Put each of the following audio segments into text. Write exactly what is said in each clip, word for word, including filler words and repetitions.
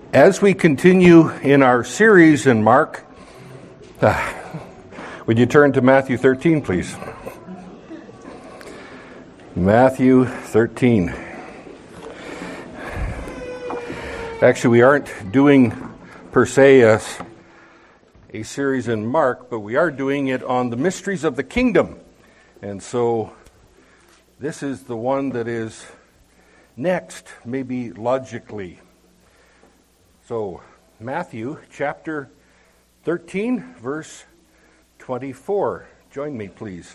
As we continue in our series in Mark, uh, would you turn to Matthew thirteen, please? Matthew thirteen. Actually, we aren't doing, per se, a, a series in Mark, but we are doing it on the mysteries of the kingdom. And so, this is the one that is next, maybe logically. So, Matthew chapter thirteen, verse twenty-four. Join me, please.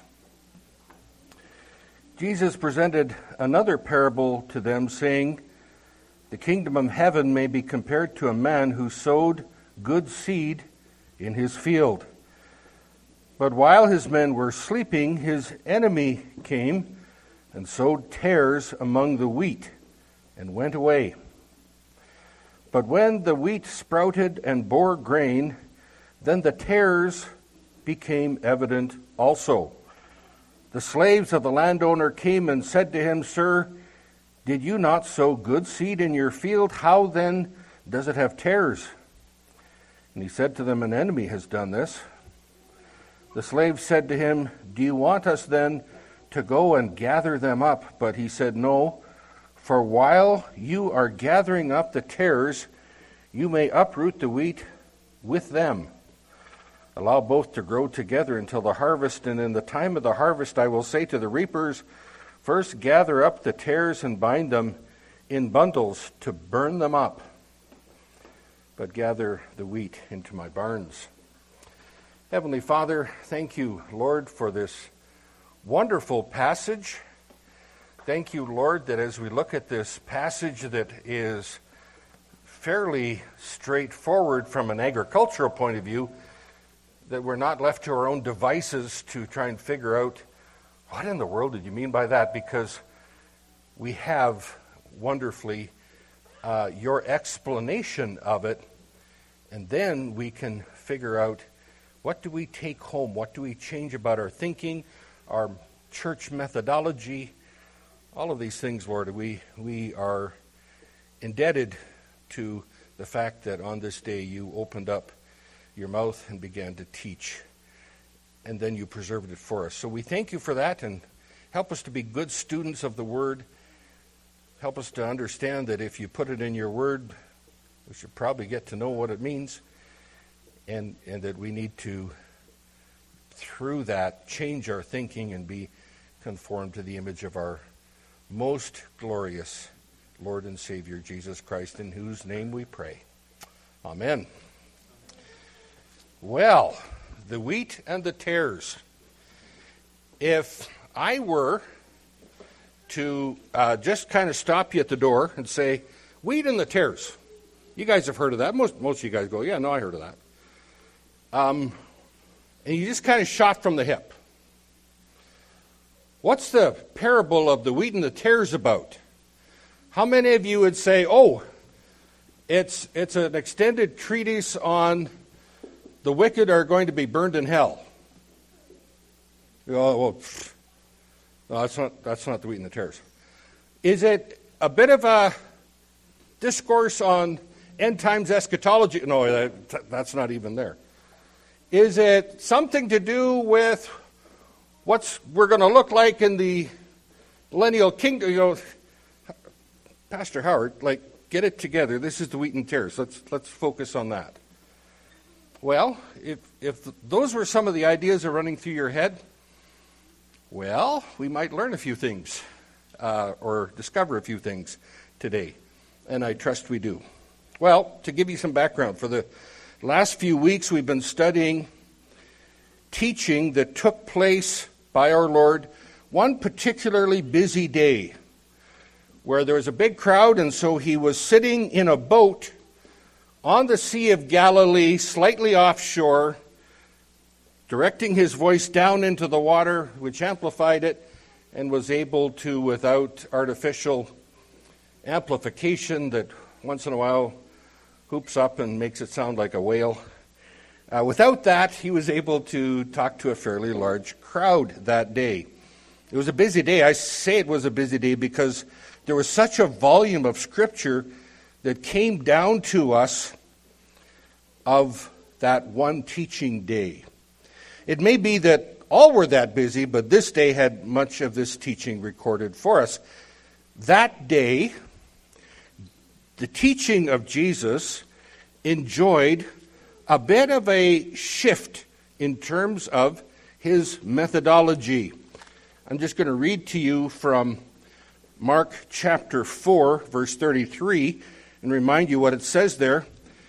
Jesus presented another parable to them, saying, "The kingdom of heaven may be compared to a man who sowed good seed in his field. But while his men were sleeping, his enemy came and sowed tares among the wheat and went away. But when the wheat sprouted and bore grain, then the tares became evident also. The slaves of the landowner came and said to him, 'Sir, did you not sow good seed in your field? How then does it have tares?' And he said to them, 'An enemy has done this.' The slaves said to him, 'Do you want us then to go and gather them up?' But he said, 'No, for while you are gathering up the tares, you may uproot the wheat with them. Allow both to grow together until the harvest, and in the time of the harvest I will say to the reapers, first gather up the tares and bind them in bundles to burn them up, but gather the wheat into my barns.'" Heavenly Father, thank you, Lord, for this wonderful passage. Thank you, Lord, that as we look at this passage that is fairly straightforward from an agricultural point of view, that we're not left to our own devices to try and figure out, what in the world did you mean by that? Because we have wonderfully uh, your explanation of it, and then we can figure out, what do we take home? What do we change about our thinking, our church methodology? All of these things, Lord, we we are indebted to the fact that on this day you opened up your mouth and began to teach, and then you preserved it for us. So we thank you for that, and help us to be good students of the Word. Help us to understand that if you put it in your Word, we should probably get to know what it means, and, and that we need to, through that, change our thinking and be conformed to the image of our most glorious Lord and Savior, Jesus Christ, in whose name we pray. Amen. Well, the wheat and the tares. If I were to uh, just kind of stop you at the door and say, wheat and the tares. You guys have heard of that. Most, most of you guys go, yeah, no, I heard of that. Um, and you just kind of shot from the hip. What's the parable of the wheat and the tares about? How many of you would say, oh, it's it's an extended treatise on the wicked are going to be burned in hell? Oh, well, no, that's not that's not the wheat and the tares. Is it a bit of a discourse on end times eschatology? No, that, that's not even there. Is it something to do with what's we're going to look like in the millennial kingdom? You know, Pastor Howard, like, get it together. This is the wheat and tares. Let's let's focus on that. Well, if if those were some of the ideas that are running through your head, well, we might learn a few things uh, or discover a few things today, and I trust we do. Well, to give you some background, for the last few weeks we've been studying teaching that took place by our Lord one particularly busy day, where there was a big crowd, and so he was sitting in a boat on the Sea of Galilee, slightly offshore, directing his voice down into the water, which amplified it, and was able to, without artificial amplification that once in a while hoops up and makes it sound like a whale, uh, without that, he was able to talk to a fairly large crowd that day. It was a busy day. I say it was a busy day because there was such a volume of Scripture that came down to us of that one teaching day. It may be that all were that busy, but this day had much of this teaching recorded for us. That day, the teaching of Jesus enjoyed a bit of a shift in terms of his methodology. I'm just going to read to you from Mark chapter four, verse thirty-three, and remind you what it says there.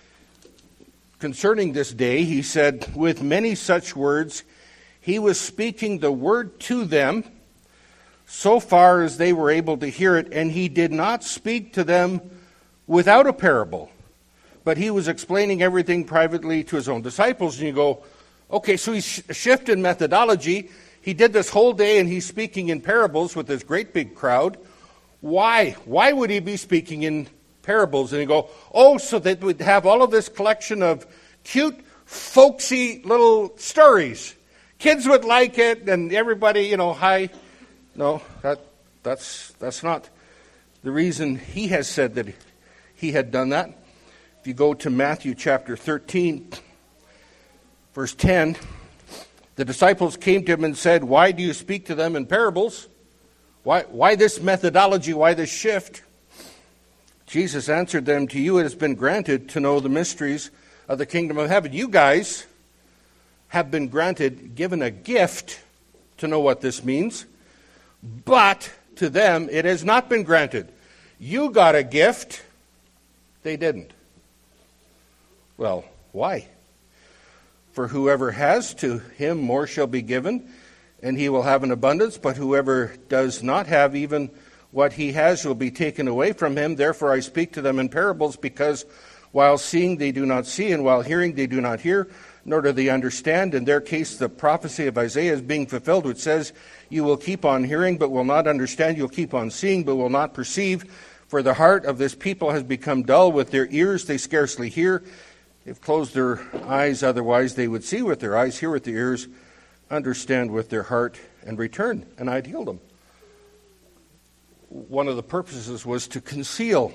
Concerning this day, he said, with many such words, he was speaking the word to them, so far as they were able to hear it, and he did not speak to them without a parable, but he was explaining everything privately to his own disciples. And you go, okay, so he's shifted methodology. He did this whole day, and he's speaking in parables with this great big crowd. Why? Why would he be speaking in parables? And you go, oh, so they would have all of this collection of cute, folksy little stories. Kids would like it, and everybody, you know, hi. No, that that's that's not the reason he has said that he had done that. If you go to Matthew chapter thirteen, verse ten, the disciples came to him and said, why do you speak to them in parables? Why, why this methodology? Why this shift? Jesus answered them, to you it has been granted to know the mysteries of the kingdom of heaven. You guys have been granted, given a gift to know what this means, but to them it has not been granted. You got a gift, they didn't. Well, why? For whoever has, to him more shall be given, and he will have an abundance, but whoever does not have, even what he has will be taken away from him. Therefore I speak to them in parables, because while seeing they do not see, and while hearing they do not hear, nor do they understand. In their case, the prophecy of Isaiah is being fulfilled, which says, you will keep on hearing, but will not understand. You'll keep on seeing, but will not perceive. For the heart of this people has become dull. With their ears they scarcely hear. They've closed their eyes, otherwise they would see with their eyes, hear with their ears, understand with their heart, and return, and I'd heal them. One of the purposes was to conceal.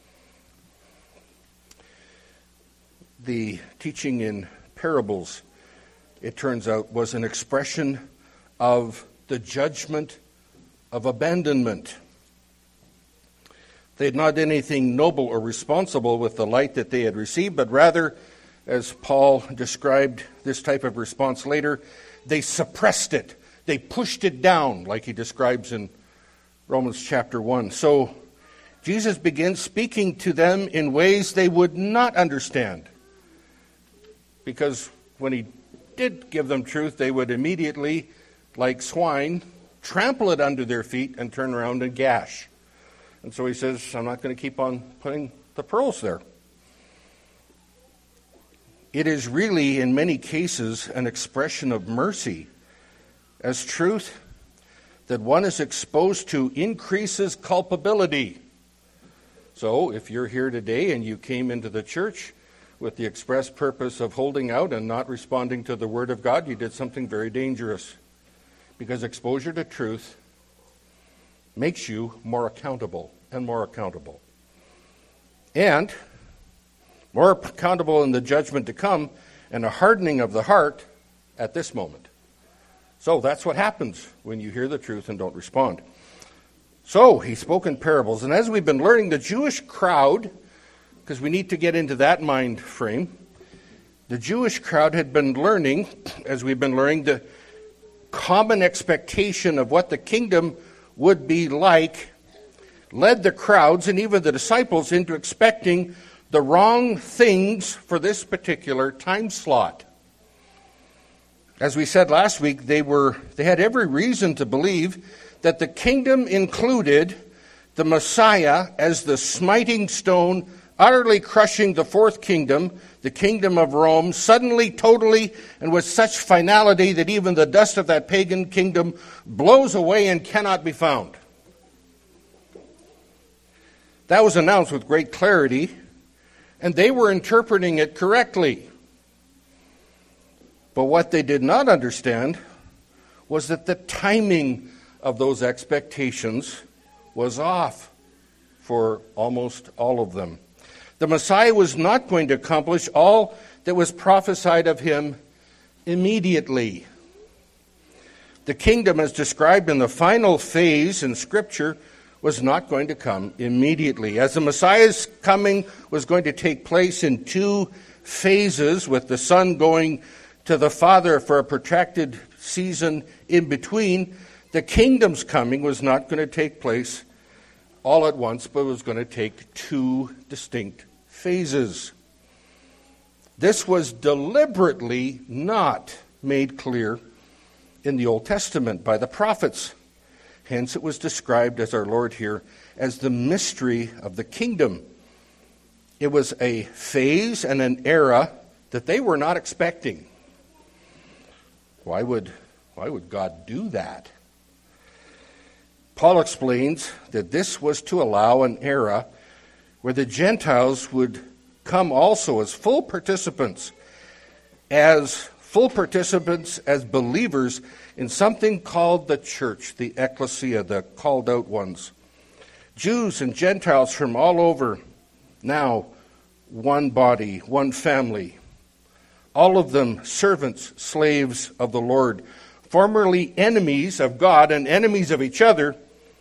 The teaching in parables, it turns out, was an expression of the judgment of abandonment. They had not done anything noble or responsible with the light that they had received, but rather, as Paul described this type of response later, they suppressed it. They pushed it down, like he describes in Romans chapter one. So Jesus begins speaking to them in ways they would not understand. Because when he did give them truth, they would immediately, like swine, trample it under their feet and turn around and gash. And so he says, I'm not going to keep on putting the pearls there. It is really, in many cases, an expression of mercy, as truth that one is exposed to increases culpability. So if you're here today and you came into the church with the express purpose of holding out and not responding to the Word of God, you did something very dangerous. Because exposure to truth makes you more accountable and more accountable. And more accountable in the judgment to come, and a hardening of the heart at this moment. So that's what happens when you hear the truth and don't respond. So he spoke in parables. And as we've been learning, the Jewish crowd, because we need to get into that mind frame, the Jewish crowd had been learning, as we've been learning, the common expectation of what the kingdom would be like, led the crowds and even the disciples into expecting the wrong things for this particular time slot. As we said last week, they were they had every reason to believe that the kingdom included the Messiah as the smiting stone, utterly crushing the fourth kingdom, the kingdom of Rome, suddenly, totally, and with such finality that even the dust of that pagan kingdom blows away and cannot be found. That was announced with great clarity, and they were interpreting it correctly. But what they did not understand was that the timing of those expectations was off for almost all of them. The Messiah was not going to accomplish all that was prophesied of him immediately. The kingdom, as described in the final phase in Scripture, was not going to come immediately. As the Messiah's coming was going to take place in two phases, with the Son going to the Father for a protracted season in between, the kingdom's coming was not going to take place all at once, but it was going to take two distinct phases. This was deliberately not made clear in the Old Testament by the prophets. Hence, it was described as our Lord here as the mystery of the kingdom. It was a phase and an era that they were not expecting. Why would, why would God do that? Paul explains that this was to allow an era where the Gentiles would come also as full participants, as full participants, as believers in something called the church, the ecclesia, the called out ones. Jews and Gentiles from all over, now one body, one family. All of them servants, slaves of the Lord, formerly enemies of God and enemies of each other,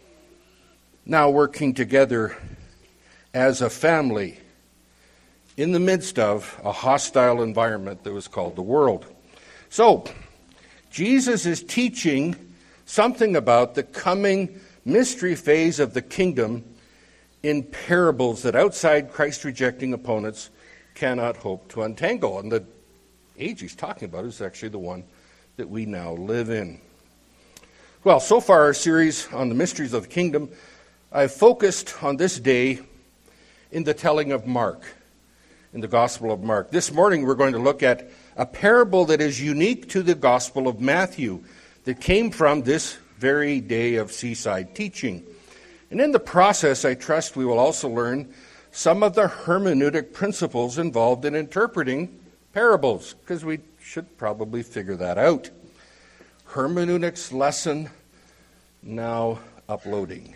now working together as a family in the midst of a hostile environment that was called the world. So, Jesus is teaching something about the coming mystery phase of the kingdom in parables that outside Christ-rejecting opponents cannot hope to untangle. And the age he's talking about is actually the one that we now live in. Well, so far our series on the mysteries of the kingdom, I've focused on this day in the telling of Mark, in the Gospel of Mark. This morning we're going to look at a parable that is unique to the Gospel of Matthew that came from this very day of seaside teaching. And in the process, I trust we will also learn some of the hermeneutic principles involved in interpreting parables, because we should probably figure that out. Hermeneutics lesson now uploading.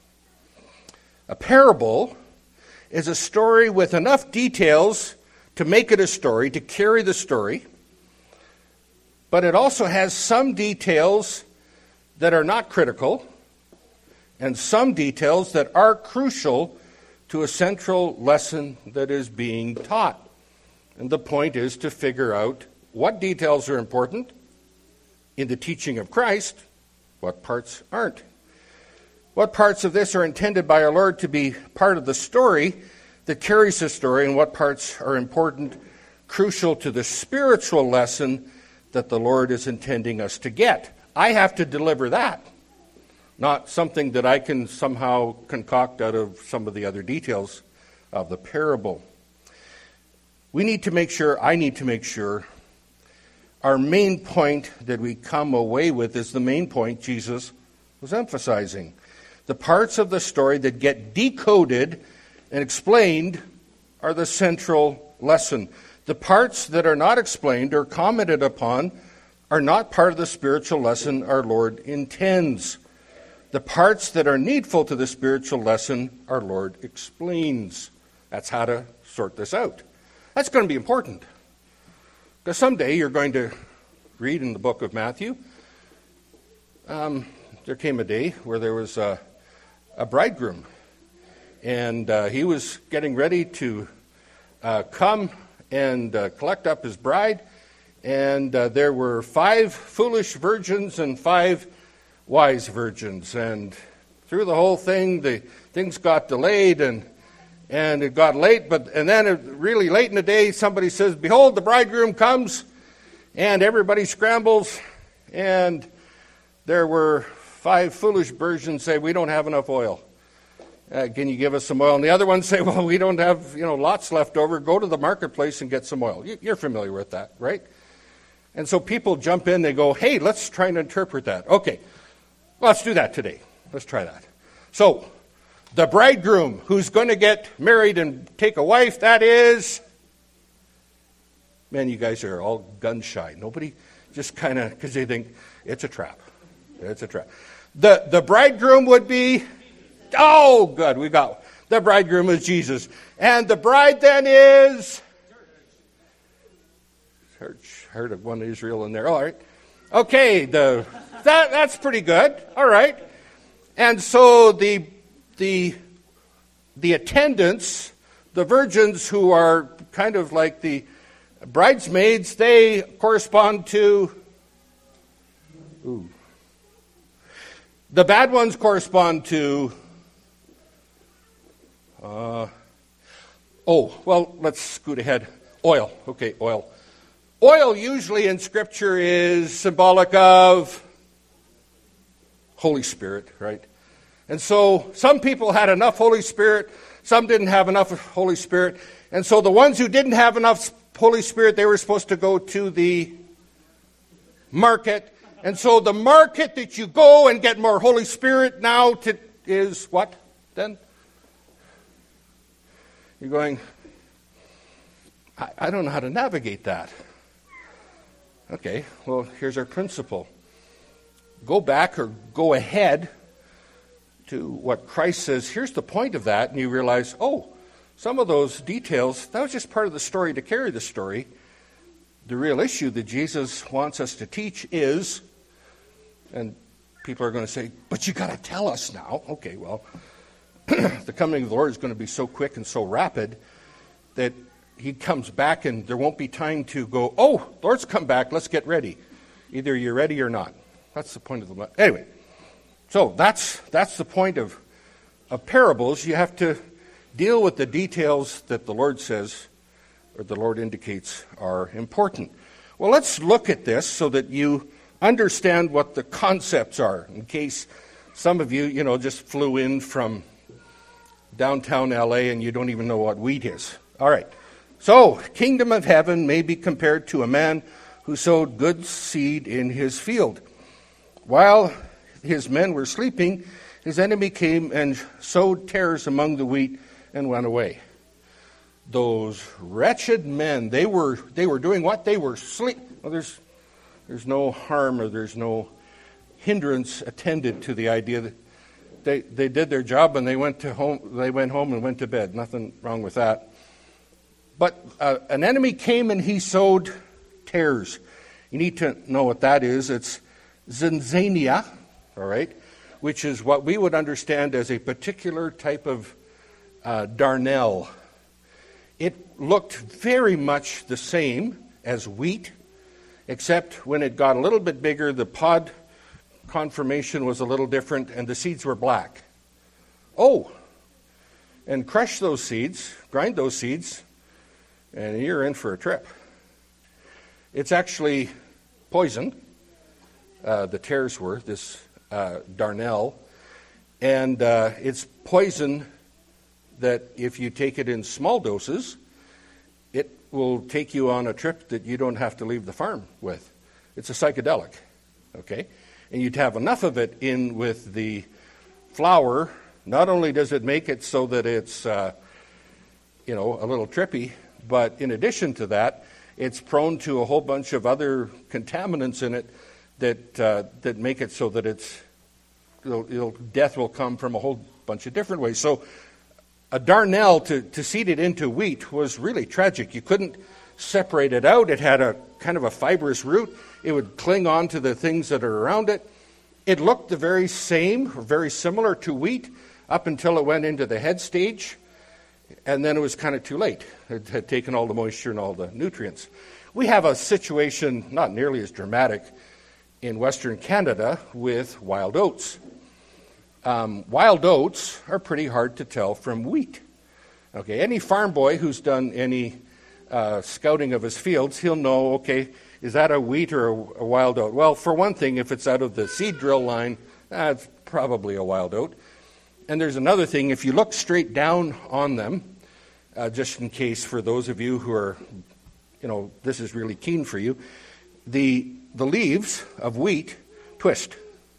A parable is a story with enough details to make it a story, to carry the story, but it also has some details that are not critical and some details that are crucial to a central lesson that is being taught. And the point is to figure out what details are important in the teaching of Christ, what parts aren't. What parts of this are intended by our Lord to be part of the story that carries the story, and what parts are important, crucial to the spiritual lesson that the Lord is intending us to get. I have to deliver that, not something that I can somehow concoct out of some of the other details of the parable. We need to make sure, I need to make sure, our main point that we come away with is the main point Jesus was emphasizing. The parts of the story that get decoded and explained are the central lesson. The parts that are not explained or commented upon are not part of the spiritual lesson our Lord intends. The parts that are needful to the spiritual lesson our Lord explains. That's how to sort this out. That's going to be important, because someday you're going to read in the book of Matthew, um, there came a day where there was a a bridegroom, and uh, he was getting ready to uh, come and uh, collect up his bride, and uh, there were five foolish virgins and five wise virgins, and through the whole thing, the things got delayed, and and it got late, but and then it, really late in the day, somebody says, "Behold, the bridegroom comes," and everybody scrambles, and there were five foolish virgins say, "We don't have enough oil. Uh, can you give us some oil?" And the other ones say, "Well, we don't have, you know, lots left over. Go to the marketplace and get some oil." You're familiar with that, right? And so people jump in, they go, "Hey, let's try and interpret that." Okay, well, let's do that today. Let's try that. So, the bridegroom who's going to get married and take a wife, that is... Man, you guys are all gun shy. Nobody just kind of, because they think it's a trap. It's a trap. The the bridegroom would be, oh, good, we got The bridegroom is Jesus. And the bride then is... Church. Heard of one Israel in there. All right. Okay, the that that's pretty good. All right. And so the the the attendants, the virgins who are kind of like the bridesmaids, they correspond to ooh. The bad ones correspond to uh, oh, well, let's scoot ahead. Oil. Okay, oil. Oil usually in Scripture is symbolic of Holy Spirit, right? And so some people had enough Holy Spirit, some didn't have enough Holy Spirit. And so the ones who didn't have enough Holy Spirit, they were supposed to go to the market. And so the market that you go and get more Holy Spirit now to, is what then? You're going, I, I don't know how to navigate that. Okay, well, here's our principle. Go back or go ahead to what Christ says. Here's the point of that, and you realize, oh, some of those details, that was just part of the story to carry the story. The real issue that Jesus wants us to teach is, and people are going to say, but you got to tell us now. Okay, well, the coming of the Lord is going to be so quick and so rapid that he comes back and there won't be time to go, oh, Lord's come back, let's get ready. Either you're ready or not. That's the point of the... Anyway, so that's that's the point of, of parables. You have to deal with the details that the Lord says, or the Lord indicates, are important. Well, let's look at this so that you understand what the concepts are, in case some of you, you know, just flew in from downtown L A and you don't even know what wheat is. All right. So, kingdom of heaven may be compared to a man who sowed good seed in his field. While his men were sleeping, his enemy came and sowed tares among the wheat and went away. Those wretched men, they were they were doing what? They were sleep. Well, there's there's no harm or there's no hindrance attended to the idea that they they did their job and they went to home. They went home and went to bed. Nothing wrong with that. But uh, an enemy came and he sowed tares. You need to know what that is. It's zizania, all right, which is what we would understand as a particular type of uh, darnel. It looked very much the same as wheat, except when it got a little bit bigger, the pod conformation was a little different and the seeds were black. Oh, and crush those seeds, grind those seeds, and you're in for a trip. It's actually poison. Uh, the tares were, this uh, darnel. And uh, it's poison that if you take it in small doses, it will take you on a trip that you don't have to leave the farm with. It's a psychedelic, okay? And you'd have enough of it in with the flour. Not only does it make it so that it's, uh, you know, a little trippy, but in addition to that, it's prone to a whole bunch of other contaminants in it that uh, that make it so that it's it'll, it'll, death will come from a whole bunch of different ways. So a darnel, to, to seed it into wheat, was really tragic. You couldn't separate it out. It had a kind of a fibrous root. It would cling on to the things that are around it. It looked the very same, or very similar to wheat, up until it went into the head stage. And then it was kind of too late. It had taken all the moisture and all the nutrients. We have a situation not nearly as dramatic in Western Canada with wild oats. Um, wild oats are pretty hard to tell from wheat. Okay, any farm boy who's done any uh, scouting of his fields, he'll know, okay, is that a wheat or a, a wild oat? Well, for one thing, if it's out of the seed drill line, uh, it's probably a wild oat. And there's another thing, if you look straight down on them, uh, just in case for those of you who are, you know, this is really keen for you, the the leaves of wheat twist,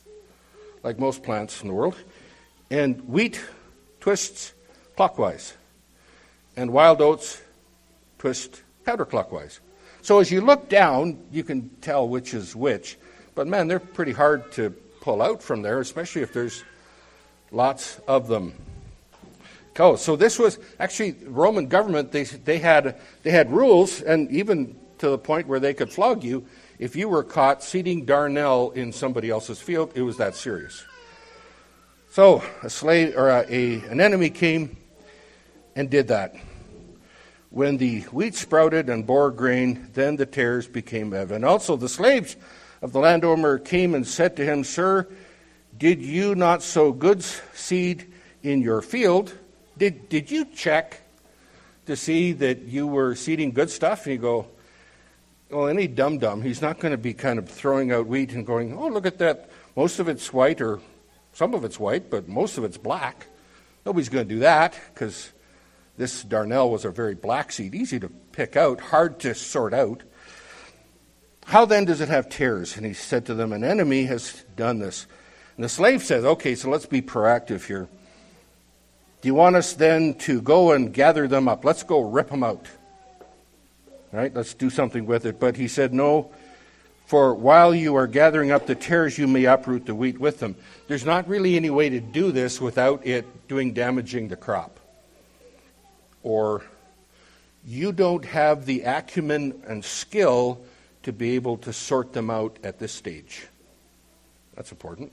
like most plants in the world, and wheat twists clockwise, and wild oats twist counterclockwise. So as you look down, you can tell which is which, but man, they're pretty hard to pull out from there, especially if there's lots of them. Oh, so this was actually Roman government. They they had they had rules, and even to the point where they could flog you if you were caught seeding darnel in somebody else's field. It was that serious. So a slave or a, a an enemy came and did that. When the wheat sprouted and bore grain, then the tares became evident. Also, the slaves of the landowner came and said to him, "Sir, did you not sow good seed in your field? Did did you check to see that you were seeding good stuff?" And you go, well, any dum-dum, he's not going to be kind of throwing out wheat and going, "Oh, look at that. Most of it's white, or some of it's white, but most of it's black." Nobody's going to do that, because this darnel was a very black seed, easy to pick out, hard to sort out. "How then does it have tares?" And he said to them, "An enemy has done this." And the slave says, "Okay, so let's be proactive here. Do you want us then to go and gather them up? Let's go rip them out. All right, let's do something with it." But he said, "No, for while you are gathering up the tares, you may uproot the wheat with them." There's not really any way to do this without it doing damaging the crop. Or you don't have the acumen and skill to be able to sort them out at this stage. That's important.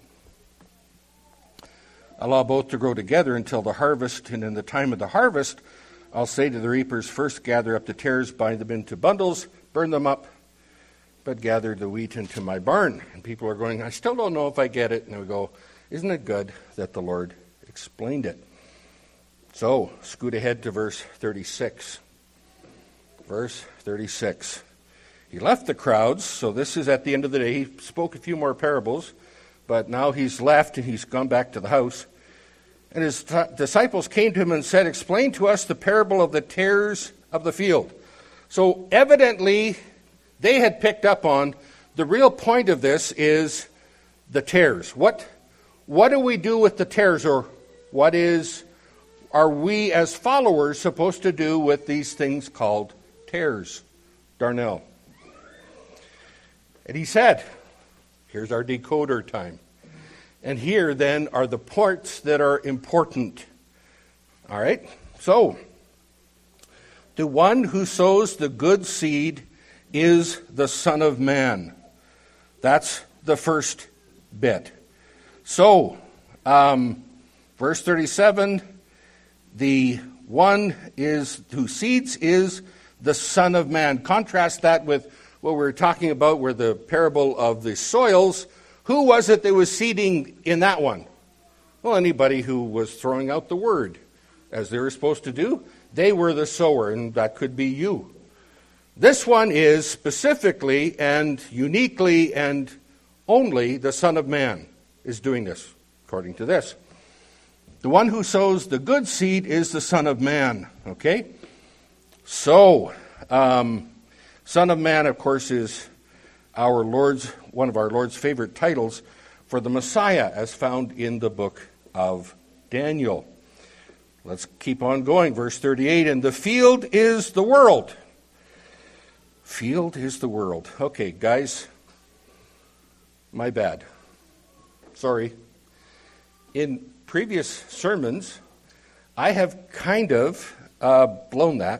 "Allow both to grow together until the harvest, and in the time of the harvest, I'll say to the reapers, first gather up the tares, bind them into bundles, burn them up, but gather the wheat into my barn." And people are going, "I still don't know if I get it." And we go, isn't it good that the Lord explained it? So, scoot ahead to verse thirty-six. Verse thirty-six. He left the crowds, so this is at the end of the day. He spoke a few more parables, but now he's left and he's gone back to the house. And his t- disciples came to him and said, "Explain to us the parable of the tares of the field." So evidently, they had picked up on the real point of this is the tares. What, what do we do with the tares, or what is are we as followers supposed to do with these things called tares, darnel? And he said, here's our decoder time. And here, then, are the parts that are important. All right? So, the one who sows the good seed is the Son of Man. That's the first bit. So, um, verse thirty-seven, the one is who seeds is the Son of Man. Contrast that with what we were talking about, where the parable of the soils. Who was it that was seeding in that one? Well, anybody who was throwing out the word, as they were supposed to do. They were the sower, and that could be you. This one is specifically and uniquely and only the Son of Man is doing this, according to this. The one who sows the good seed is the Son of Man. Okay? So, um, Son of Man, of course, is our Lord's, one of our Lord's favorite titles for the Messiah, as found in the book of Daniel. Let's keep on going. Verse thirty-eight, and the field is the world. Field is the world. Okay, guys, my bad. Sorry. In previous sermons, I have kind of uh, blown that.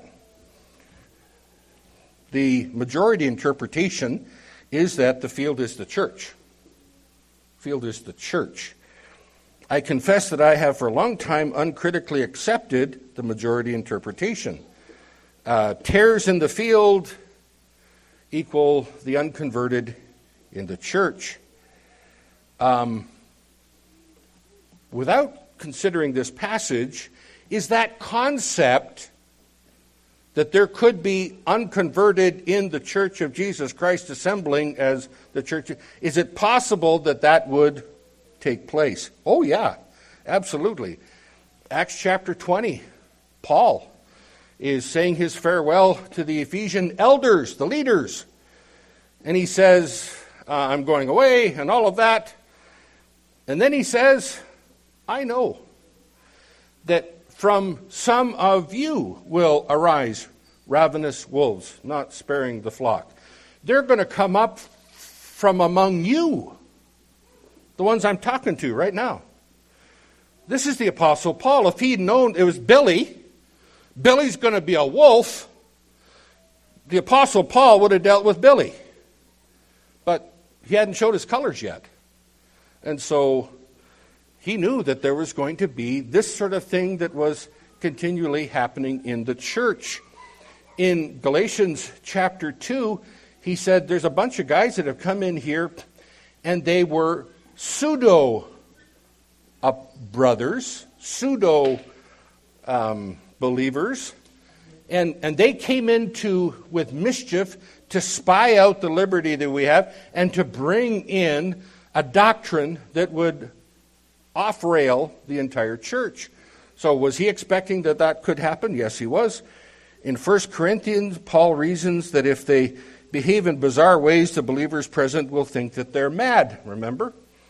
The majority interpretation is that the field is the church. Field is the church. I confess that I have for a long time uncritically accepted the majority interpretation. Uh, tares in the field equal the unconverted in the church. Um, without considering this passage, is that concept that there could be unconverted in the Church of Jesus Christ assembling as the church, is it possible that that would take place? Oh yeah, absolutely. Acts chapter twenty, Paul is saying his farewell to the Ephesian elders, the leaders. And he says, uh, I'm going away and all of that. And then he says, I know that from some of you will arise ravenous wolves, not sparing the flock. They're going to come up from among you, the ones I'm talking to right now. This is the Apostle Paul. If he'd known it was Billy, Billy's going to be a wolf, the Apostle Paul would have dealt with Billy. But he hadn't showed his colors yet. And so he knew that there was going to be this sort of thing that was continually happening in the church. In Galatians chapter two, he said there's a bunch of guys that have come in here and they were pseudo uh, brothers, pseudo um, believers, and, and they came into with mischief to spy out the liberty that we have and to bring in a doctrine that would off-rail the entire church. So was he expecting that that could happen? Yes, he was. In First Corinthians, Paul reasons that if they behave in bizarre ways, the believers present will think that they're mad, remember?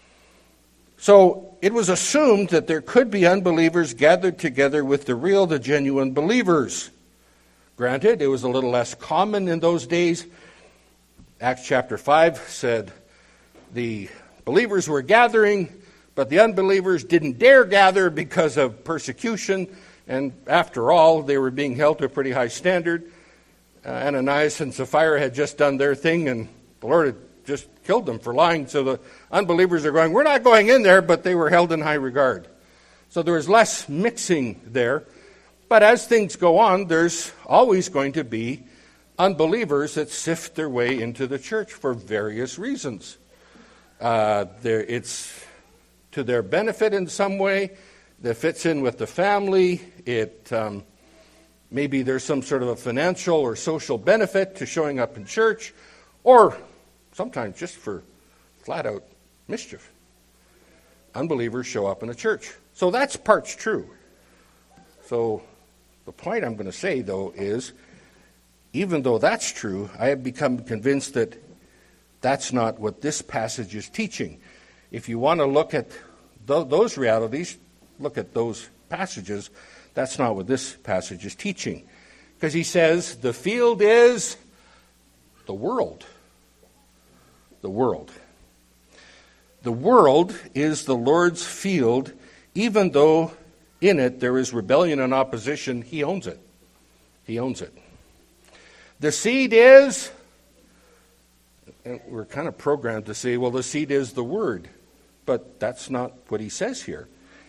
So it was assumed that there could be unbelievers gathered together with the real, the genuine believers. Granted, it was a little less common in those days. Acts chapter five said the believers were gathering, but the unbelievers didn't dare gather because of persecution. And after all, they were being held to a pretty high standard. Uh, Ananias and Sapphira had just done their thing, and the Lord had just killed them for lying. So the unbelievers are going, we're not going in there, but they were held in high regard. So there was less mixing there. But as things go on, there's always going to be unbelievers that sift their way into the church for various reasons. Uh, there, it's to their benefit in some way that fits in with the family. It um, maybe there's some sort of a financial or social benefit to showing up in church, or sometimes just for flat-out mischief. Unbelievers show up in a church. So that's part's true. So the point I'm going to say, though, is even though that's true, I have become convinced that that's not what this passage is teaching. If you want to look at th- those realities, look at those passages. That's not what this passage is teaching. Because he says the field is the world. The world. The world is the Lord's field, even though in it there is rebellion and opposition. He owns it. He owns it. The seed is, and we're kind of programmed to say, well, the seed is the word. But that's not what he says here.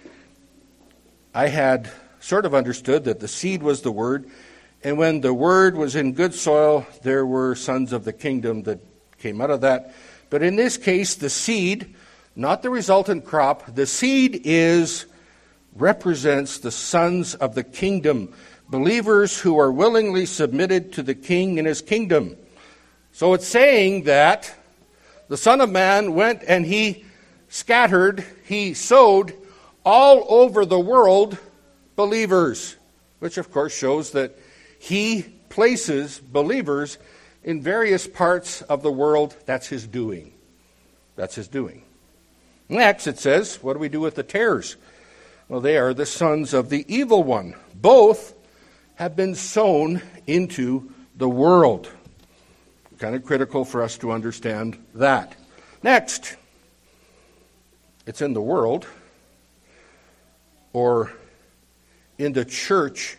I had sort of understood that the seed was the word, and when the word was in good soil, there were sons of the kingdom that came out of that. But in this case, the seed, not the resultant crop, the seed is represents the sons of the kingdom, believers who are willingly submitted to the king and his kingdom. So it's saying that the Son of Man went and he scattered, he sowed all over the world believers, which of course shows that he places believers in various parts of the world. That's his doing. That's his doing. Next, it says, what do we do with the tares? Well, they are the sons of the evil one. Both have been sown into the world. Kind of critical for us to understand that. Next, it's in the world, or in the church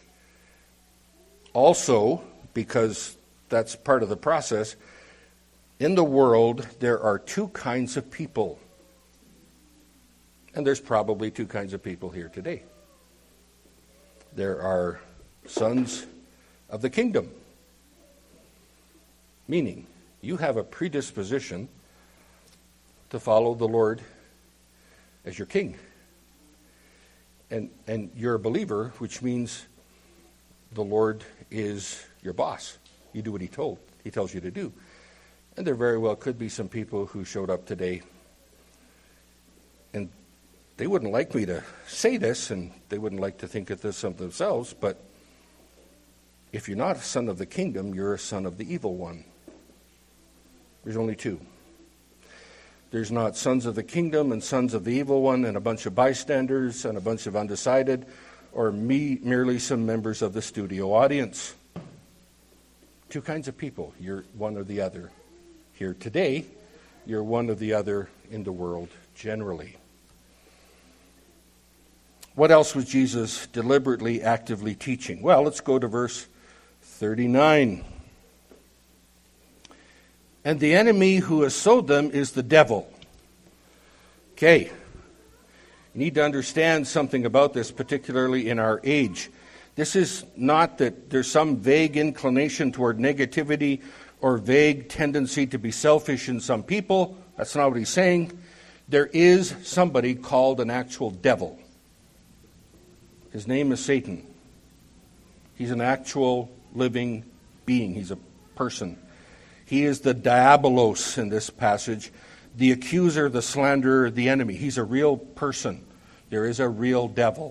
also, because that's part of the process. In the world, there are two kinds of people. And there's probably two kinds of people here today. There are sons of the kingdom, meaning you have a predisposition to follow the Lord as your king. And and you're a believer, which means the Lord is your boss. You do what he told, he tells you to do. And there very well could be some people who showed up today, and they wouldn't like me to say this, and they wouldn't like to think of this of themselves, but if you're not a son of the kingdom, you're a son of the evil one. There's only two. There's not sons of the kingdom and sons of the evil one and a bunch of bystanders and a bunch of undecided, or me, merely some members of the studio audience. Two kinds of people. You're one or the other. Here today, you're one or the other in the world generally. What else was Jesus deliberately, actively teaching? Well, let's go to verse thirty-nine. And the enemy who has sowed them is the devil. Okay. You need to understand something about this, particularly in our age. This is not that there's some vague inclination toward negativity or vague tendency to be selfish in some people. That's not what he's saying. There is somebody called an actual devil. His name is Satan. He's an actual living being. He's a person. He is the diabolos in this passage, the accuser, the slanderer, the enemy. He's a real person. There is a real devil.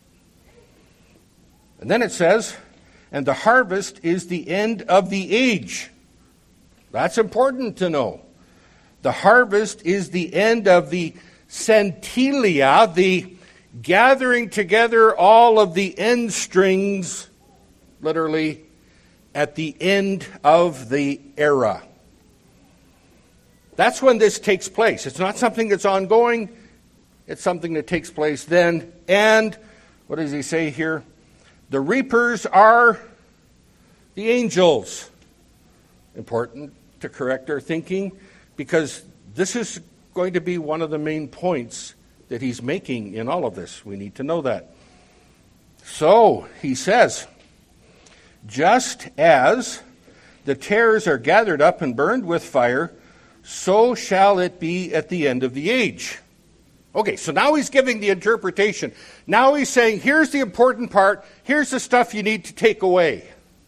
And then it says, and the harvest is the end of the age. That's important to know. The harvest is the end of the centelia, the gathering together all of the end strings, literally, at the end of the era. That's when this takes place. It's not something that's ongoing. It's something that takes place then. And, what does he say here? The reapers are the angels. Important to correct our thinking, because this is going to be one of the main points that he's making in all of this. We need to know that. So, he says, just as the tares are gathered up and burned with fire, so shall it be at the end of the age. Okay, so now he's giving the interpretation. Now he's saying, here's the important part. Here's the stuff you need to take away.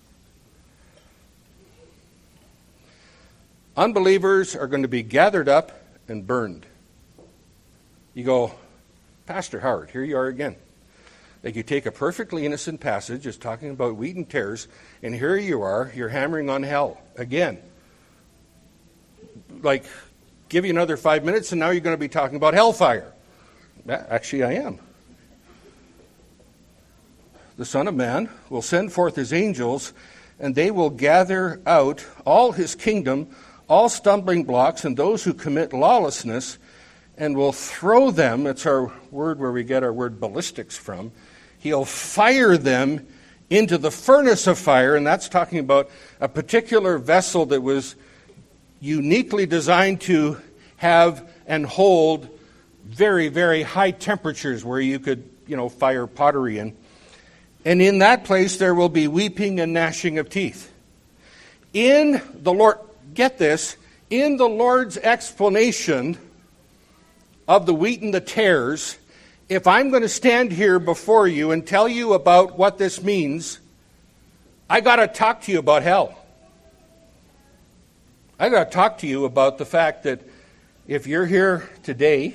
Unbelievers are going to be gathered up and burned. You go, Pastor Howard, here you are again. Like you take a perfectly innocent passage, it's talking about wheat and tares, and here you are, you're hammering on hell again. Like, give you another five minutes, and now you're going to be talking about hellfire. Actually, I am. The Son of Man will send forth his angels, and they will gather out all his kingdom, all stumbling blocks, and those who commit lawlessness, and will throw them, it's our word where we get our word ballistics from, he'll fire them into the furnace of fire, and that's talking about a particular vessel that was uniquely designed to have and hold very, very high temperatures where you could, you know, fire pottery in. And in that place there will be weeping and gnashing of teeth. In the Lord, get this, in the Lord's explanation of the wheat and the tares, if I'm going to stand here before you and tell you about what this means, I got to talk to you about hell. I got to talk to you about the fact that if you're here today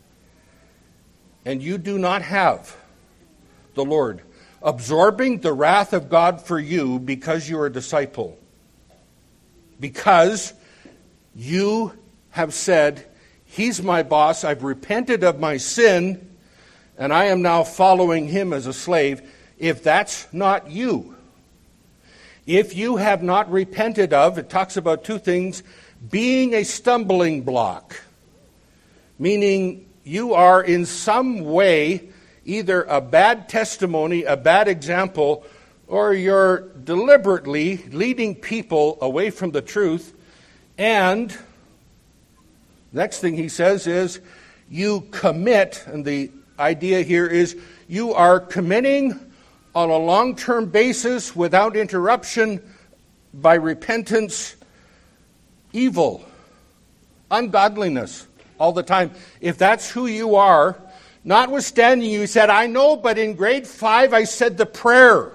and you do not have the Lord absorbing the wrath of God for you because you're a disciple, because you have said, he's my boss, I've repented of my sin, and I am now following him as a slave. If that's not you, if you have not repented of, it talks about two things, being a stumbling block, meaning you are in some way either a bad testimony, a bad example, or you're deliberately leading people away from the truth. And next thing he says is you commit, and the idea here is you are committing on a long-term basis without interruption by repentance, evil, ungodliness all the time. If that's who you are, notwithstanding you said, I know, but in grade five I said the prayer.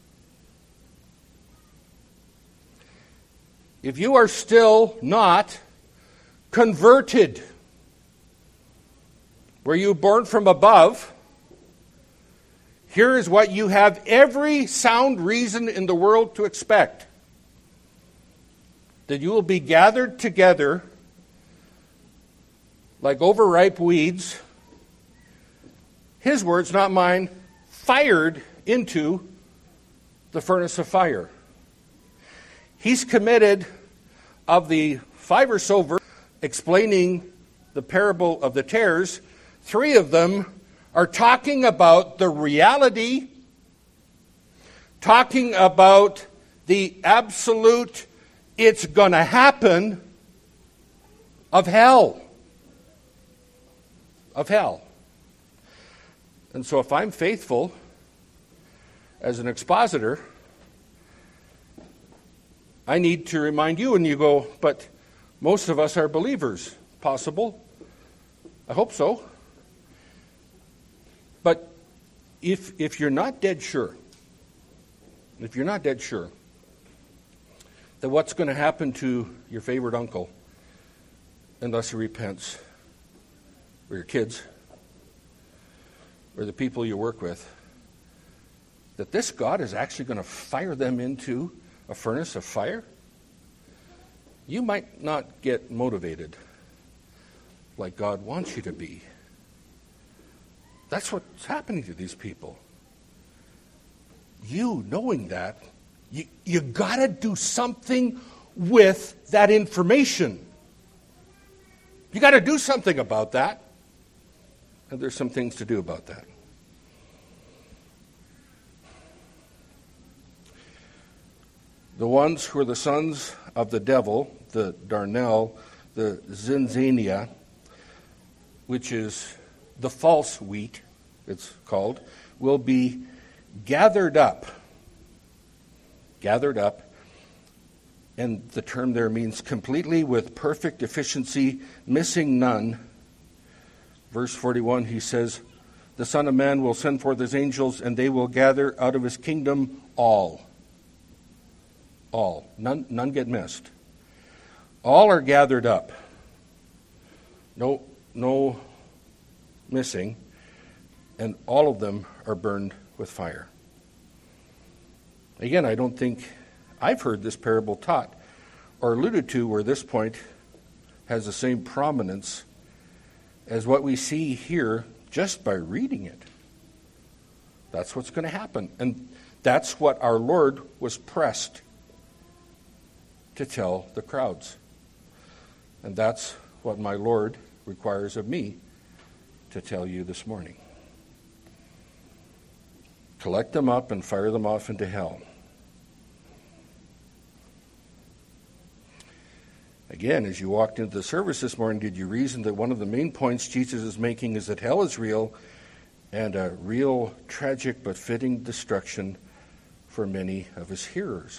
If you are still not converted, were you born from above? Here is what you have every sound reason in the world to expect. That you will be gathered together like overripe weeds, his words, not mine, fired into the furnace of fire. He's committed of the five or so verses explaining the parable of the tares. Three of them are talking about the reality, talking about the absolute, it's going to happen, of hell. Of hell. And so if I'm faithful as an expositor, I need to remind you, and you go, but most of us are believers. Possible? I hope so. But if if you're not dead sure, if you're not dead sure that what's going to happen to your favorite uncle unless he repents, or your kids, or the people you work with, that this God is actually going to fire them into a furnace of fire, you might not get motivated like God wants you to be. That's what's happening to these people. You knowing that, you, you got to do something with that information. You got to do something about that. And there's some things to do about that. The ones who are the sons of the devil, the darnel, the zinzania, which is the false wheat, it's called, will be gathered up. Gathered up. And the term there means completely, with perfect efficiency, missing none. Verse forty-one, he says, the Son of Man will send forth his angels, and they will gather out of his kingdom all. All. None, none get missed. All are gathered up. No, no missing. And all of them are burned with fire. Again, I don't think I've heard this parable taught or alluded to where this point has the same prominence as what we see here just by reading it. That's what's going to happen. And that's what our Lord was pressed to tell the crowds. And that's what my Lord requires of me to tell you this morning. Collect them up and fire them off into hell. Again, as you walked into the service this morning, did you reason that one of the main points Jesus is making is that hell is real and a real tragic but fitting destruction for many of his hearers?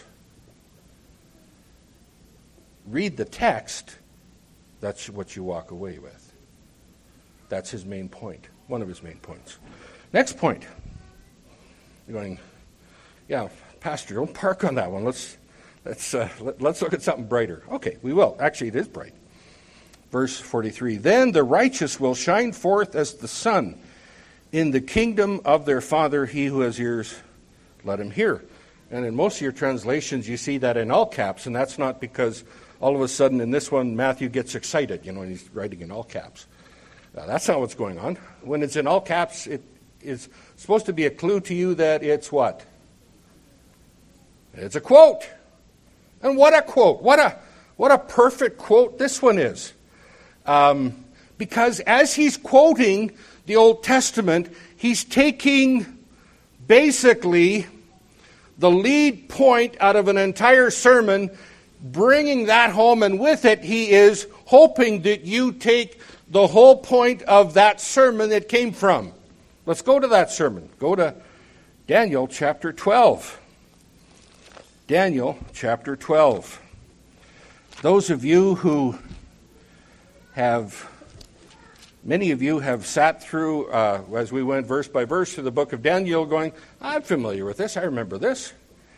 Read the text, that's what you walk away with. That's his main point, one of his main points. Next point. You're going, yeah, Pastor, don't park on that one. Let's let's uh, let, let's look at something brighter. Okay, we will. Actually, it is bright. Verse forty-three. Then the righteous will shine forth as the sun in the kingdom of their Father. He who has ears, let him hear. And in most of your translations, you see that in all caps, and that's not because all of a sudden in this one Matthew gets excited, you know, and he's writing in all caps. Now, that's not what's going on. When it's in all caps, it is supposed to be a clue to you that it's what? It's a quote. And what a quote. What a what a perfect quote this one is. Um, because as he's quoting the Old Testament, he's taking basically the lead point out of an entire sermon, bringing that home, and with it he is hoping that you take the whole point of that sermon it came from. Let's go to that sermon. Go to Daniel chapter twelve. Daniel chapter twelve. Those of you who have, many of you have sat through, uh, as we went verse by verse through the book of Daniel, going, I'm familiar with this, I remember this.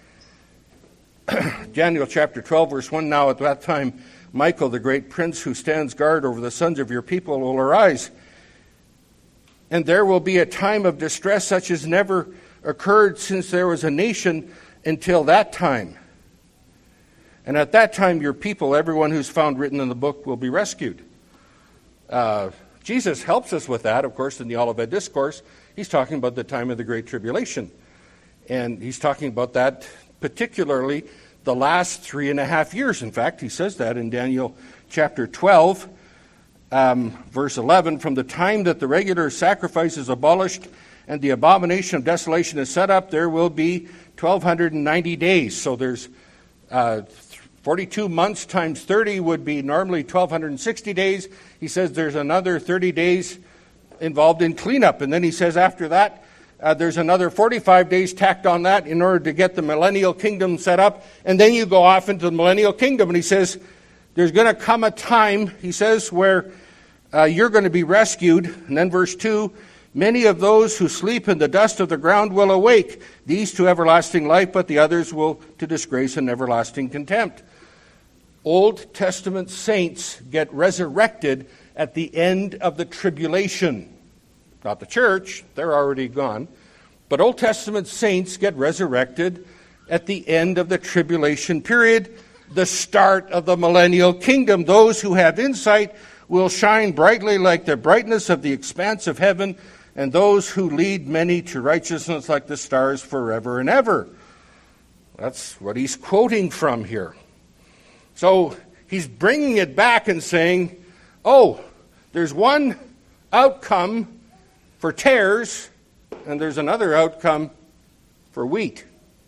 Daniel chapter twelve, verse one, now at that time Michael, the great prince who stands guard over the sons of your people, will arise. And there will be a time of distress such as never occurred since there was a nation until that time. And at that time your people, everyone who's found written in the book, will be rescued. Uh, Jesus helps us with that, of course, in the Olivet Discourse. He's talking about the time of the Great Tribulation. And he's talking about that particularly the last three and a half years. In fact, he says that in Daniel chapter twelve. Um, verse eleven, from the time that the regular sacrifice is abolished and the abomination of desolation is set up, there will be twelve ninety days. So there's uh, forty-two months times thirty would be normally twelve sixty days. He says there's another thirty days involved in cleanup. And then he says after that, uh, there's another forty-five days tacked on that in order to get the millennial kingdom set up. And then you go off into the millennial kingdom. And he says there's going to come a time, he says, where uh, you're going to be rescued. And then verse two, many of those who sleep in the dust of the ground will awake, these to everlasting life, but the others will to disgrace and everlasting contempt. Old Testament saints get resurrected at the end of the tribulation. Not the church, they're already gone. But Old Testament saints get resurrected at the end of the tribulation period, the start of the millennial kingdom. Those who have insight will shine brightly like the brightness of the expanse of heaven, and those who lead many to righteousness like the stars forever and ever. That's what he's quoting from here. So he's bringing it back and saying, oh, there's one outcome for tares, and there's another outcome for wheat.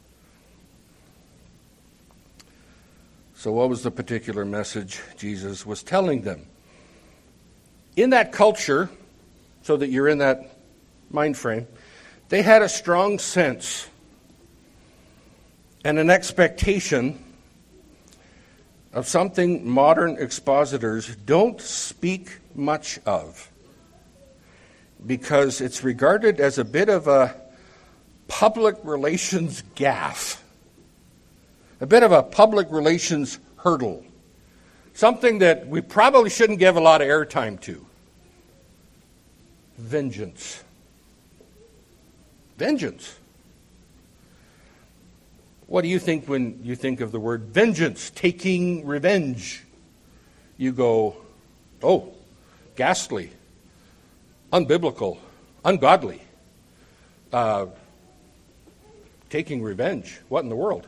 So what was the particular message Jesus was telling them? In that culture, so that you're in that mind frame, they had a strong sense and an expectation of something modern expositors don't speak much of, because it's regarded as a bit of a public relations gaffe, a bit of a public relations hurdle, something that we probably shouldn't give a lot of airtime to. Vengeance. Vengeance. What do you think when you think of the word vengeance? Taking revenge. You go, oh, ghastly, unbiblical, ungodly. Uh, taking revenge. What in the world?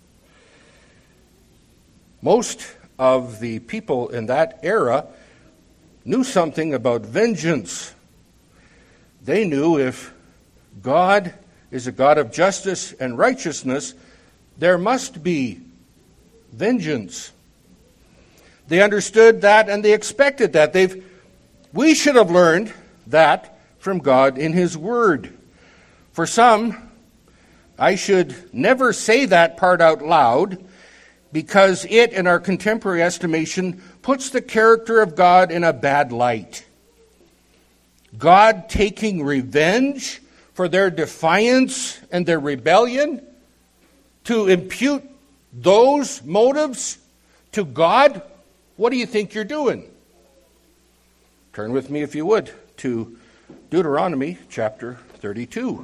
Most of the people in that era knew something about vengeance. They knew if God is a God of justice and righteousness, there must be vengeance. They understood that and they expected that. They've, we should have learned that from God in His Word. For some, I should never say that part out loud, because it, in our contemporary estimation, puts the character of God in a bad light. God taking revenge for their defiance and their rebellion, to impute those motives to God, what do you think you're doing? Turn with me, if you would, to Deuteronomy chapter thirty-two.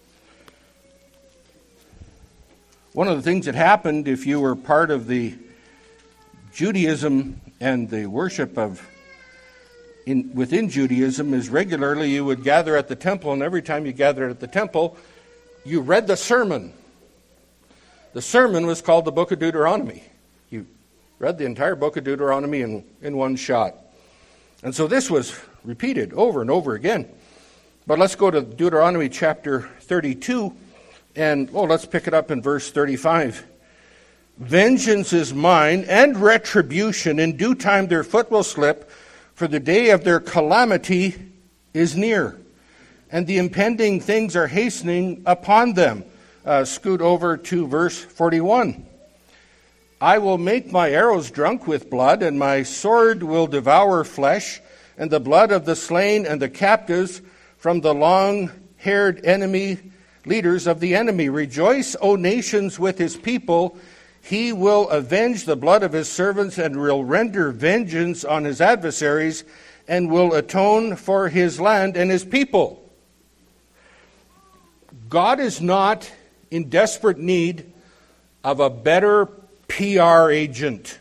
One of the things that happened if you were part of the Judaism and the worship of in, within Judaism is regularly you would gather at the temple, and every time you gathered at the temple, you read the sermon. The sermon was called the Book of Deuteronomy. You read the entire Book of Deuteronomy in, in one shot. And so this was repeated over and over again. But let's go to Deuteronomy chapter thirty-two, and oh, let's pick it up in verse thirty-five. Vengeance is mine, and retribution. In due time their foot will slip, for the day of their calamity is near, and the impending things are hastening upon them. Uh, scoot over to verse forty-one. I will make my arrows drunk with blood, and my sword will devour flesh, and the blood of the slain and the captives from the long-haired enemy, leaders of the enemy. Rejoice, O nations, with his people. He will avenge the blood of his servants, and will render vengeance on his adversaries, and will atone for his land and his people. God is not in desperate need of a better P R agent.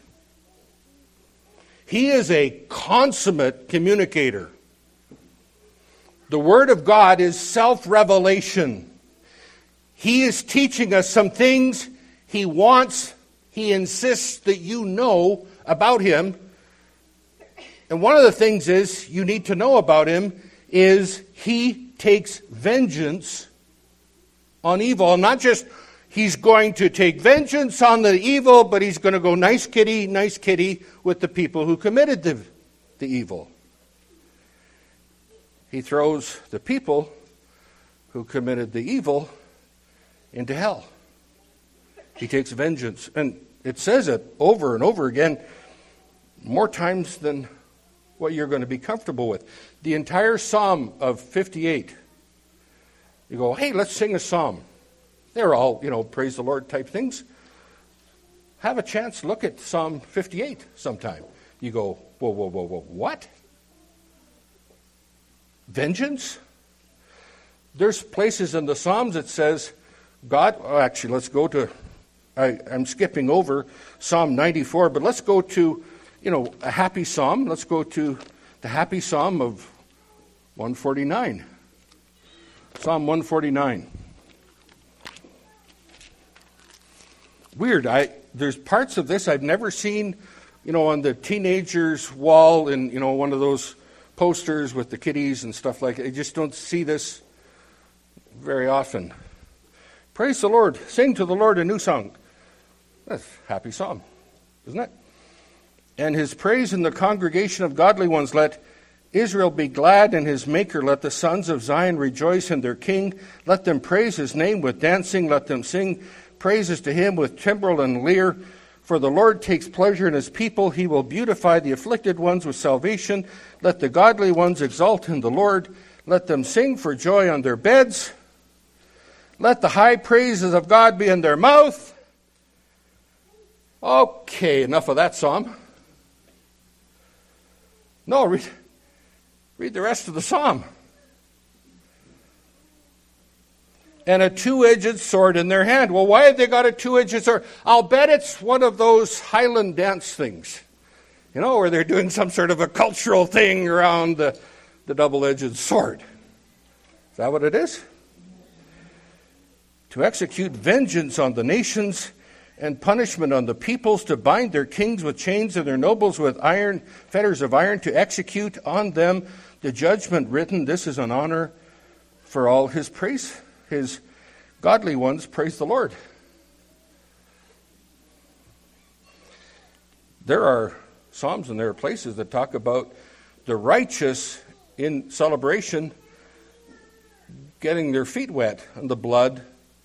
He is a consummate communicator. The Word of God is self-revelation. He is teaching us some things He wants, He insists that you know about Him. And one of the things is you need to know about him is he takes vengeance on evil. Not just he's going to take vengeance on the evil, but he's going to go nice kitty, nice kitty with the people who committed the, the evil. He throws the people who committed the evil into hell. He takes vengeance. And it says it over and over again, more times than what you're going to be comfortable with. The entire Psalm of fifty-eight. You go, hey, let's sing a psalm. They're all, you know, praise the Lord type things. Have a chance, look at Psalm fifty-eight sometime. You go, whoa, whoa, whoa, whoa, what? Vengeance? There's places in the Psalms that says, God, oh, actually, let's go to, I, I'm skipping over Psalm ninety-four, but let's go to, you know, a happy psalm. Let's go to the happy psalm of one forty-nine. Psalm one forty-nine. Weird. I there's parts of this I've never seen, you know, on the teenagers' wall in, you know, one of those posters with the kitties and stuff like that. I just don't see this very often. Praise the Lord. Sing to the Lord a new song. That's a happy psalm, isn't it? And his praise in the congregation of godly ones. Let Israel be glad in his maker. Let the sons of Zion rejoice in their king. Let them praise his name with dancing. Let them sing praises to him with timbrel and lyre. For the Lord takes pleasure in his people. He will beautify the afflicted ones with salvation. Let the godly ones exult in the Lord. Let them sing for joy on their beds. Let the high praises of God be in their mouth. Okay, enough of that psalm. No, read, read the rest of the psalm. And a two-edged sword in their hand. Well, why have they got a two-edged sword? I'll bet it's one of those Highland dance things, you know, where they're doing some sort of a cultural thing around the, the double-edged sword. Is that what it is? To execute vengeance on the nations and punishment on the peoples, to bind their kings with chains and their nobles with iron fetters of iron, to execute on them the judgment written. This is an honor for all his praise. His godly ones praise the Lord. There are psalms and there are places that talk about the righteous in celebration getting their feet wet in the blood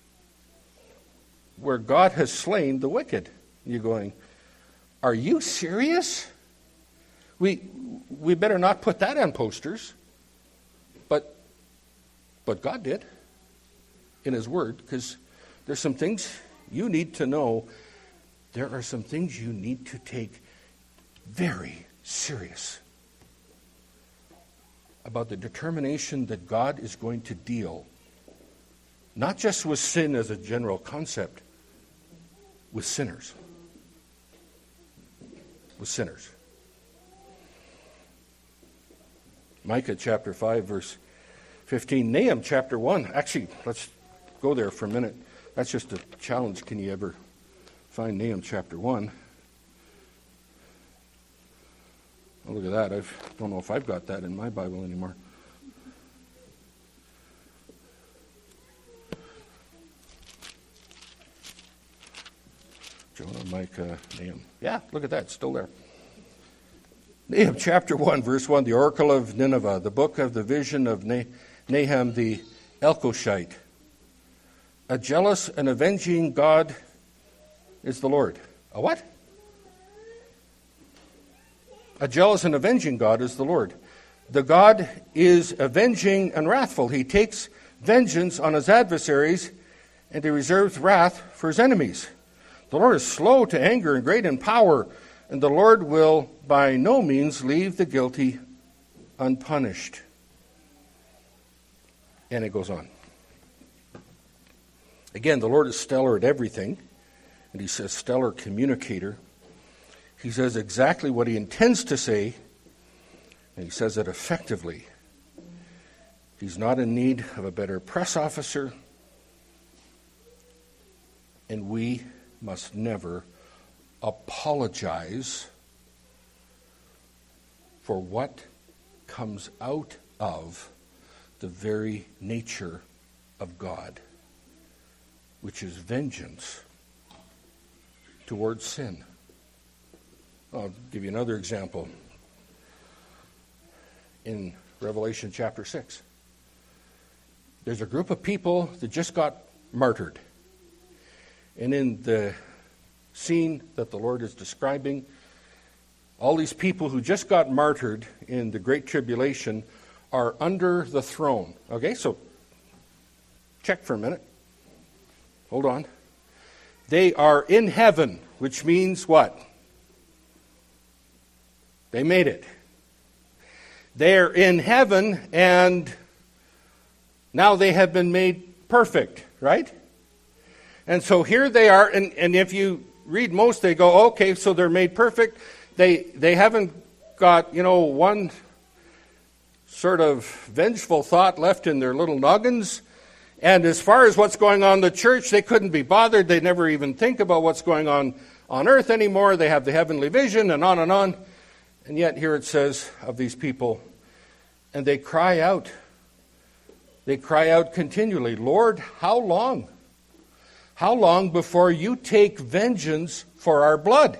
where God has slain the wicked. You're going, are you serious? We we better not put that on posters. But but God did in his word, because there's some things you need to know. There are some things you need to take very serious about the determination that God is going to deal not just with sin as a general concept, with sinners. With sinners. Micah chapter five, verse fifteen. Nahum chapter one. Actually, let's go there for a minute. That's just a challenge. Can you ever find Nahum chapter one? Oh, look at that. I don't know if I've got that in my Bible anymore. Jonah, Micah, Nahum. Yeah, look at that. It's still there. Nahum chapter one, verse one. The oracle of Nineveh. The book of the vision of Nahum the Elkoshite. A jealous and avenging God is the Lord. A what? A jealous and avenging God is the Lord. The God is avenging and wrathful. He takes vengeance on his adversaries, and he reserves wrath for his enemies. The Lord is slow to anger and great in power, and the Lord will by no means leave the guilty unpunished. And it goes on. Again, the Lord is stellar at everything, and he says stellar communicator. He says exactly what he intends to say, and he says it effectively. He's not in need of a better press officer, and we must never apologize for what comes out of the very nature of God, which is vengeance towards sin. I'll give you another example. In Revelation chapter six, there's a group of people that just got martyred. And in the scene that the Lord is describing, all these people who just got martyred in the Great Tribulation are under the throne. Okay, so check for a minute. Hold on. They are in heaven, which means what? They made it. They're in heaven, and now they have been made perfect, right? And so here they are, and, and if you read most, they go, okay, so they're made perfect. They they haven't got, you know, one sort of vengeful thought left in their little noggins. And as far as what's going on in the church, they couldn't be bothered. They never even think about what's going on on earth anymore. They have the heavenly vision, and on and on. And yet here it says of these people, and they cry out. They cry out continually, Lord, how long? How long before you take vengeance for our blood?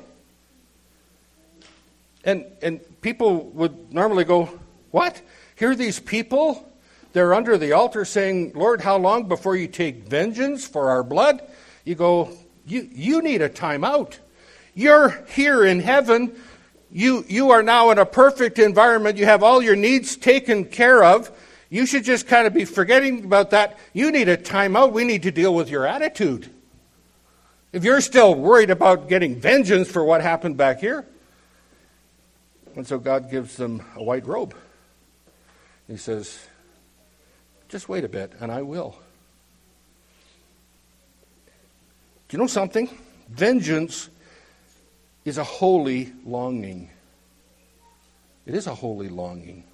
And and people would normally go, what? Here are these people? They're under the altar saying, Lord, how long before you take vengeance for our blood? You go, you, you need a time out. You're here in heaven. You, you are now in a perfect environment. You have all your needs taken care of. You should just kind of be forgetting about that. You need a time out. We need to deal with your attitude. If you're still worried about getting vengeance for what happened back here. And so God gives them a white robe. He says, just wait a bit, and I will. Do you know something? Vengeance is a holy longing. It is a holy longing.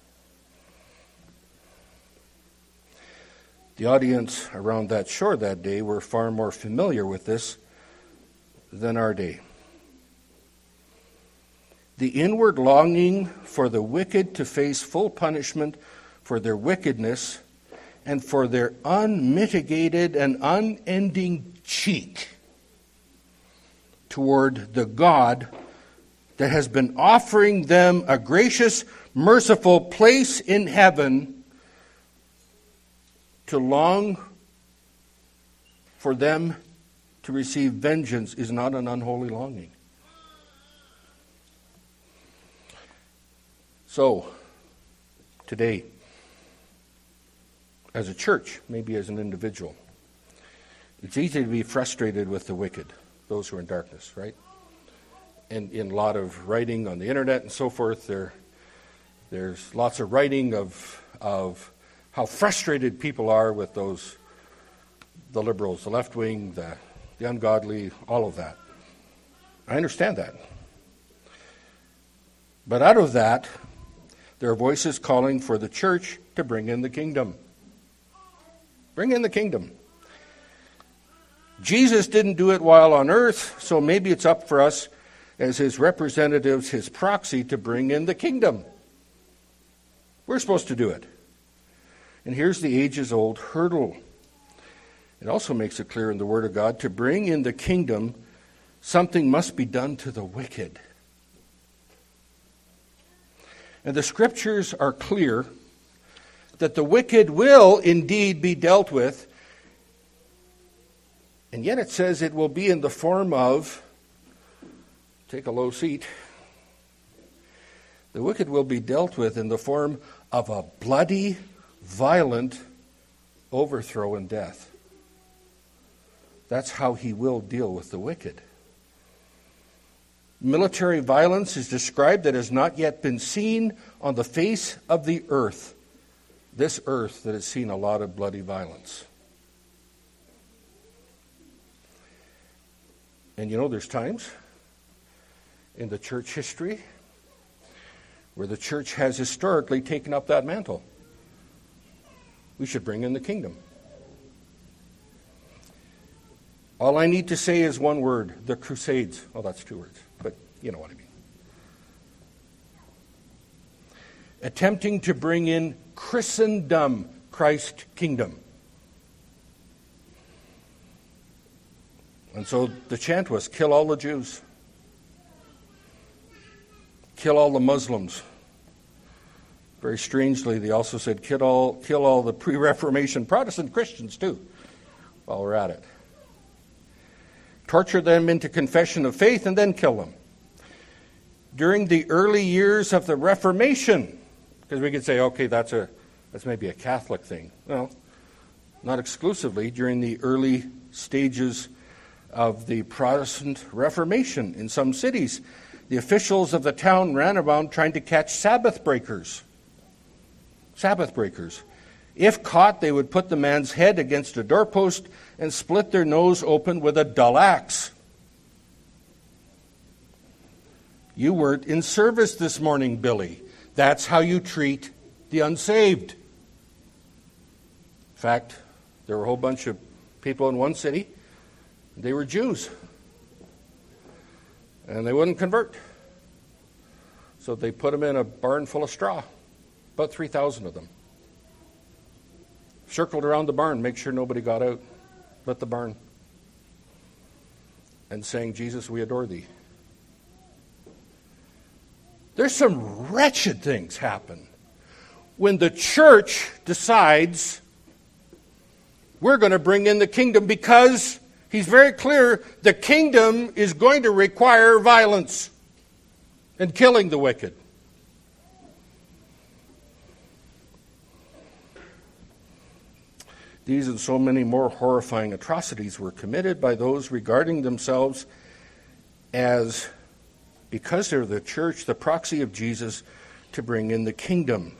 The audience around that shore that day were far more familiar with this than our day. The inward longing for the wicked to face full punishment for their wickedness and for their unmitigated and unending cheat toward the God that has been offering them a gracious, merciful place in heaven, to long for them to receive vengeance is not an unholy longing. So, today, as a church, maybe as an individual, it's easy to be frustrated with the wicked, those who are in darkness, right? And in a lot of writing on the internet and so forth, there, there's lots of writing of of how frustrated people are with those, the liberals, the left wing, the, the ungodly, all of that. I understand that. But out of that, there are voices calling for the church to bring in the kingdom. Bring in the kingdom. Jesus didn't do it while on earth, so maybe it's up for us as his representatives, his proxy, to bring in the kingdom. We're supposed to do it. And here's the ages-old hurdle. It also makes it clear in the Word of God, to bring in the kingdom, something must be done to the wicked. And the Scriptures are clear that the wicked will indeed be dealt with, and yet it says it will be in the form of, take a low seat, the wicked will be dealt with in the form of a bloody, violent overthrow and death. That's how he will deal with the wicked. Military violence is described that has not yet been seen on the face of the earth. This earth that has seen a lot of bloody violence. And you know, there's times in the church history where the church has historically taken up that mantle. We should bring in the kingdom. All I need to say is one word, the Crusades. Oh, that's two words, but you know what I mean. attempting to bring in Christendom, Christ kingdom. And so the chant was, kill all the Jews. Kill all the Muslims. Very strangely, they also said, kill all, kill all the pre-Reformation Protestant Christians too, while we're at it. Torture them into confession of faith and then kill them. During the early years of the Reformation, because we could say, okay, that's a that's maybe a Catholic thing. Well, not exclusively. During the early stages of the Protestant Reformation in some cities, the officials of the town ran around trying to catch Sabbath breakers. Sabbath breakers. If caught, they would put the man's head against a doorpost and split their nose open with a dull axe. You weren't in service this morning, Billy. That's how you treat the unsaved. In fact, there were a whole bunch of people in one city. They were Jews. And they wouldn't convert. So they put them in a barn full of straw. About three thousand of them. Circled around the barn, make sure nobody got out. Let the barn. And saying, Jesus, we adore thee. There's some wretched things happen when the church decides we're going to bring in the kingdom, because he's very clear the kingdom is going to require violence and killing the wicked. These and so many more horrifying atrocities were committed by those regarding themselves as, because they're the church, the proxy of Jesus, to bring in the kingdom.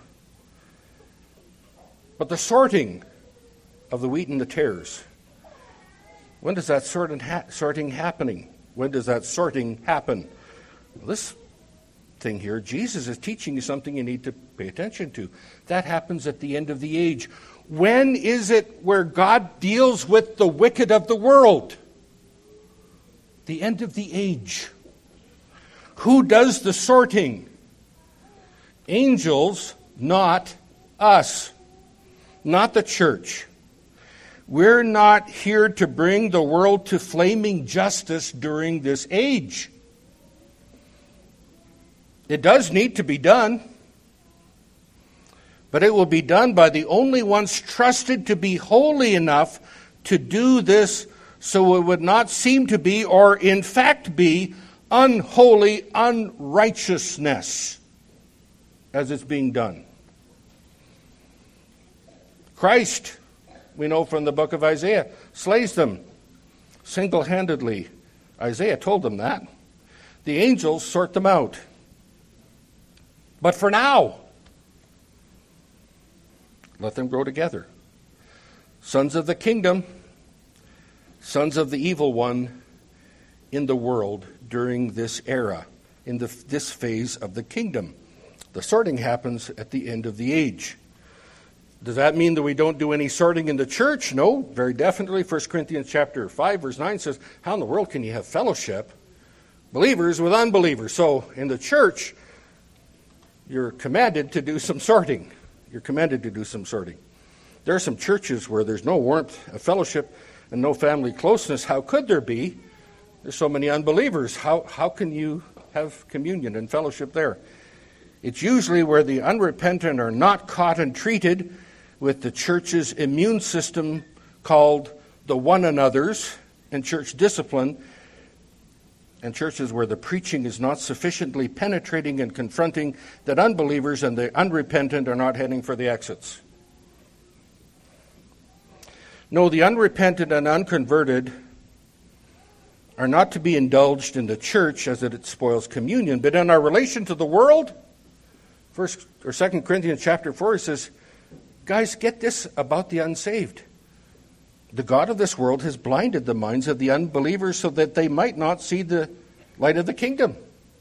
But the sorting of the wheat and the tares, when does that sorting, ha- sorting happening? When does that sorting happen? Well, this thing here, Jesus is teaching you something you need to pay attention to. That happens at the end of the age. When is it where God deals with the wicked of the world? The end of the age. Who does the sorting? Angels, not us. Not the church. We're not here to bring the world to flaming justice during this age. It does need to be done. But it will be done by the only ones trusted to be holy enough to do this, so it would not seem to be, or in fact be, unholy unrighteousness as it's being done. Christ, we know from the book of Isaiah, slays them single-handedly. Isaiah told them that. The angels sort them out. But for now, let them grow together. Sons of the kingdom, sons of the evil one in the world during this era, in the, this phase of the kingdom. The sorting happens at the end of the age. Does that mean that we don't do any sorting in the church? No, very definitely. First Corinthians chapter five, verse nine says, how in the world can you have fellowship? Believers with unbelievers. So in the church, you're commanded to do some sorting. You're commanded to do some sorting. There are some churches where there's no warmth of fellowship and no family closeness. How could there be? There's so many unbelievers. How, how can you have communion and fellowship there? It's usually where the unrepentant are not caught and treated with the church's immune system called the one another's and church discipline, and churches where the preaching is not sufficiently penetrating and confronting that unbelievers and the unrepentant are not heading for the exits. No, the unrepentant and unconverted are not to be indulged in the church as it spoils communion, but in our relation to the world. First or Second Corinthians chapter four, he says, guys, get this about the unsaved. The God of this world has blinded the minds of the unbelievers so that they might not see the light of the kingdom.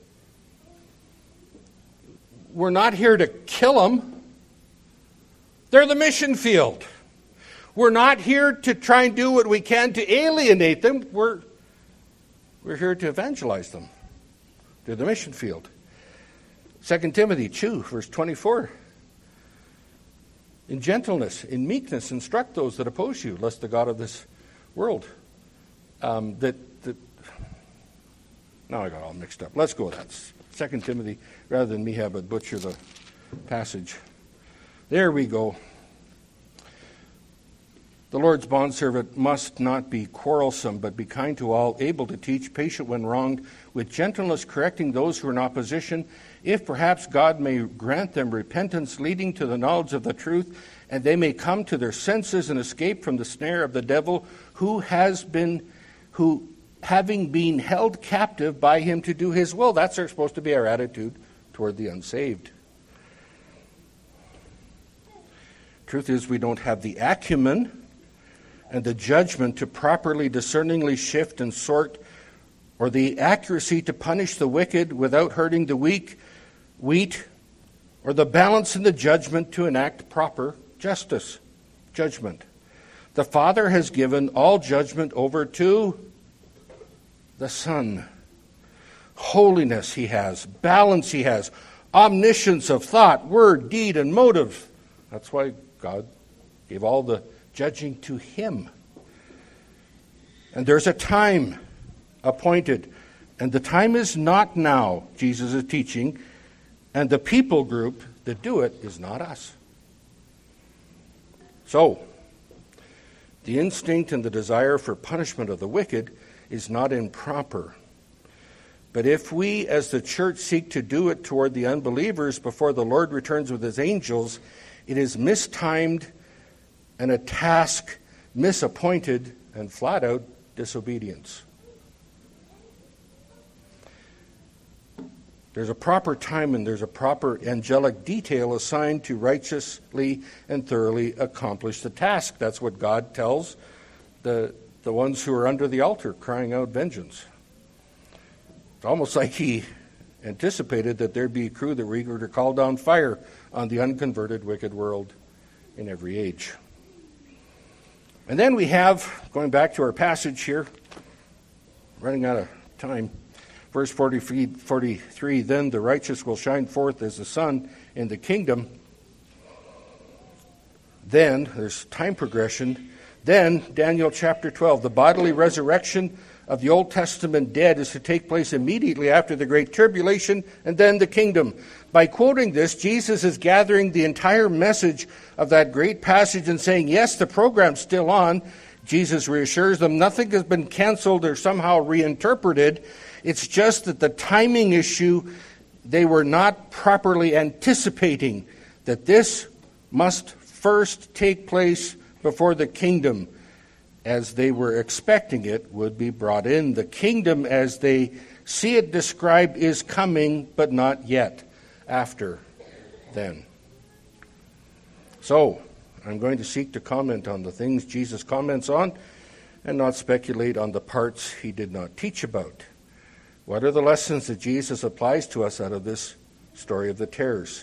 We're not here to kill them. They're the mission field. We're not here to try and do what we can to alienate them. We're, we're here to evangelize them. They're the mission field. Second Timothy two, verse twenty-four. In gentleness, in meekness, instruct those that oppose you, lest the God of this world um, that, that now I got all mixed up. Let's go with that. Second Timothy, rather than me have a butcher the passage. There we go. The Lord's bondservant must not be quarrelsome, but be kind to all, able to teach, patient when wronged, with gentleness correcting those who are in opposition, if perhaps God may grant them repentance leading to the knowledge of the truth, and they may come to their senses and escape from the snare of the devil, who has been, who having been held captive by him to do his will. That's supposed to be our attitude toward the unsaved. Truth is, we don't have the acumen and the judgment to properly, discerningly shift and sort, or the accuracy to punish the wicked without hurting the weak, wheat, or the balance in the judgment to enact proper justice, judgment. The Father has given all judgment over to the Son. Holiness he has, balance he has, omniscience of thought, word, deed, and motive. That's why God gave all the judging to him. And there's a time appointed. And the time is not now, Jesus is teaching. And the people group that do it is not us. So, the instinct and the desire for punishment of the wicked is not improper. But if we as the church seek to do it toward the unbelievers before the Lord returns with his angels, it is mistimed and a task misappointed and flat-out disobedience. There's a proper time and there's a proper angelic detail assigned to righteously and thoroughly accomplish the task. That's what God tells the, the ones who are under the altar crying out vengeance. It's almost like he anticipated that there'd be a crew that were eager to call down fire on the unconverted wicked world in every age. And then we have, going back to our passage here, running out of time, verse forty-three, then the righteous will shine forth as the sun in the kingdom. Then, there's time progression. Then, Daniel chapter twelve, the bodily resurrection of the Old Testament dead is to take place immediately after the Great Tribulation, and then the kingdom. By quoting this, Jesus is gathering the entire message of that great passage and saying, yes, the program's still on. Jesus reassures them nothing has been canceled or somehow reinterpreted. It's just that the timing issue, they were not properly anticipating that this must first take place before the kingdom, as they were expecting it, would be brought in. The kingdom, as they see it described, is coming, but not yet. After then. So, I'm going to seek to comment on the things Jesus comments on and not speculate on the parts he did not teach about. What are the lessons that Jesus applies to us out of this story of the tares?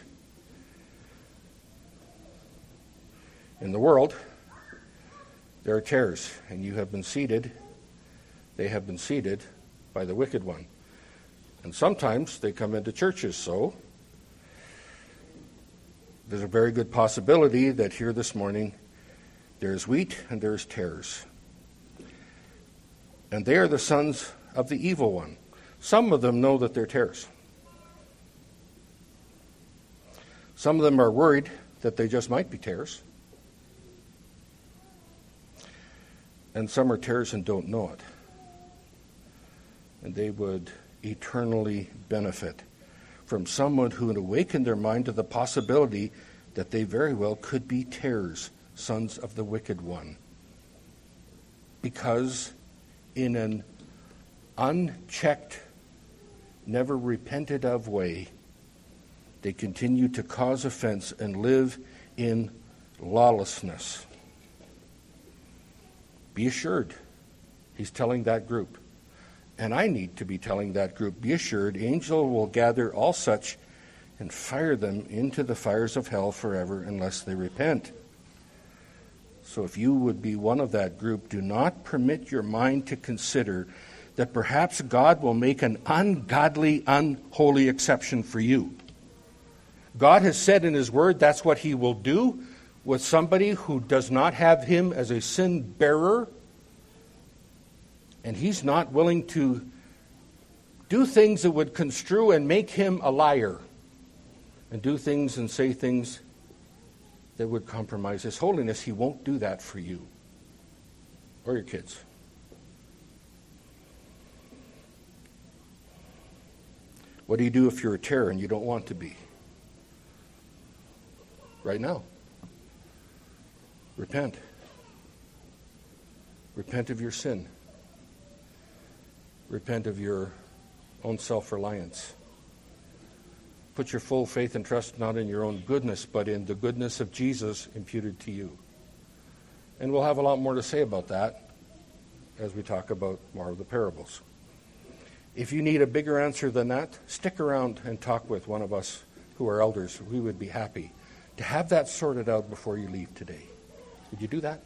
In the world, there are tares, and you have been seeded. They have been seeded by the wicked one. And sometimes they come into churches, so there's a very good possibility that here this morning there's wheat and there's tares. And they are the sons of the evil one. Some of them know that they're tares. Some of them are worried that they just might be tares. And some are tares and don't know it. And they would eternally benefit from someone who would awaken their mind to the possibility that they very well could be tares, sons of the wicked one. Because in an unchecked, never repented of way, they continue to cause offense and live in lawlessness. Be assured, he's telling that group. And I need to be telling that group, be assured, angel will gather all such and fire them into the fires of hell forever unless they repent. So if you would be one of that group, do not permit your mind to consider that perhaps God will make an ungodly, unholy exception for you. God has said in his word that's what he will do with somebody who does not have him as a sin bearer. And he's not willing to do things that would construe and make him a liar. And do things and say things that would compromise his holiness. He won't do that for you or your kids. What do you do if you're a terror and you don't want to be? Right now. Repent. Repent of your sin. Repent of your own self-reliance. Put your full faith and trust not in your own goodness, but in the goodness of Jesus imputed to you. And we'll have a lot more to say about that as we talk about more of the parables. If you need a bigger answer than that, stick around and talk with one of us who are elders. We would be happy to have that sorted out before you leave today. Would you do that?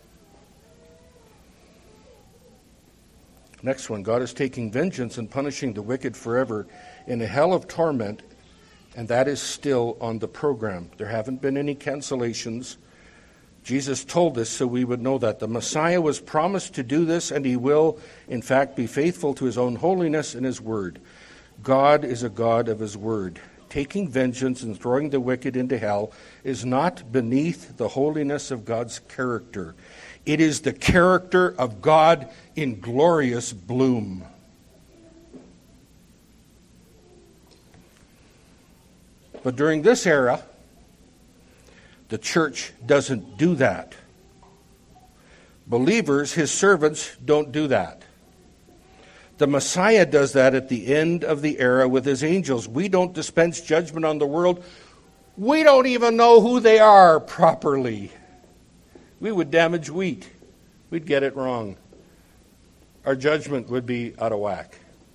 Next one, God is taking vengeance and punishing the wicked forever in a hell of torment, and that is still on the program. There haven't been any cancellations. Jesus told us so we would know that. The Messiah was promised to do this, and he will, in fact, be faithful to his own holiness and his word. God is a God of his word. Taking vengeance and throwing the wicked into hell is not beneath the holiness of God's character. It is the character of God in glorious bloom. But during this era, the church doesn't do that. Believers, his servants, don't do that. The Messiah does that at the end of the era with his angels. We don't dispense judgment on the world. We don't even know who they are properly. We would damage wheat. We'd get it wrong. Our judgment would be out of whack.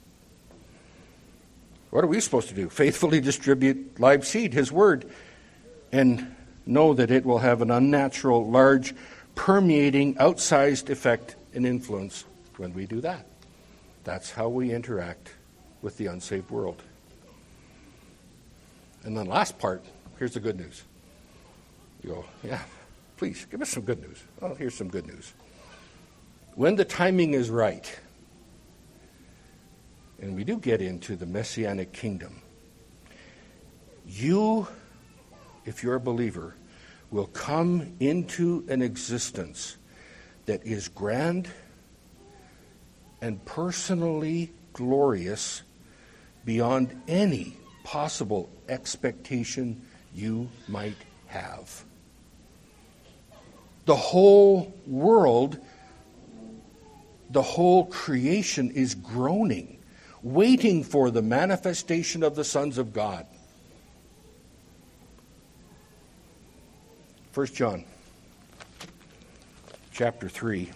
What are we supposed to do? Faithfully distribute live seed, his word, and know that it will have an unnatural, large, permeating, outsized effect and influence when we do that. That's how we interact with the unsaved world. And then last part, here's the good news. You go, yeah, please, give us some good news. Oh, here's some good news. When the timing is right, and we do get into the Messianic kingdom, you, if you're a believer, will come into an existence that is grand and personally glorious beyond any possible expectation you might have. The whole world, the whole creation is groaning, waiting for the manifestation of the sons of God. First John, chapter three.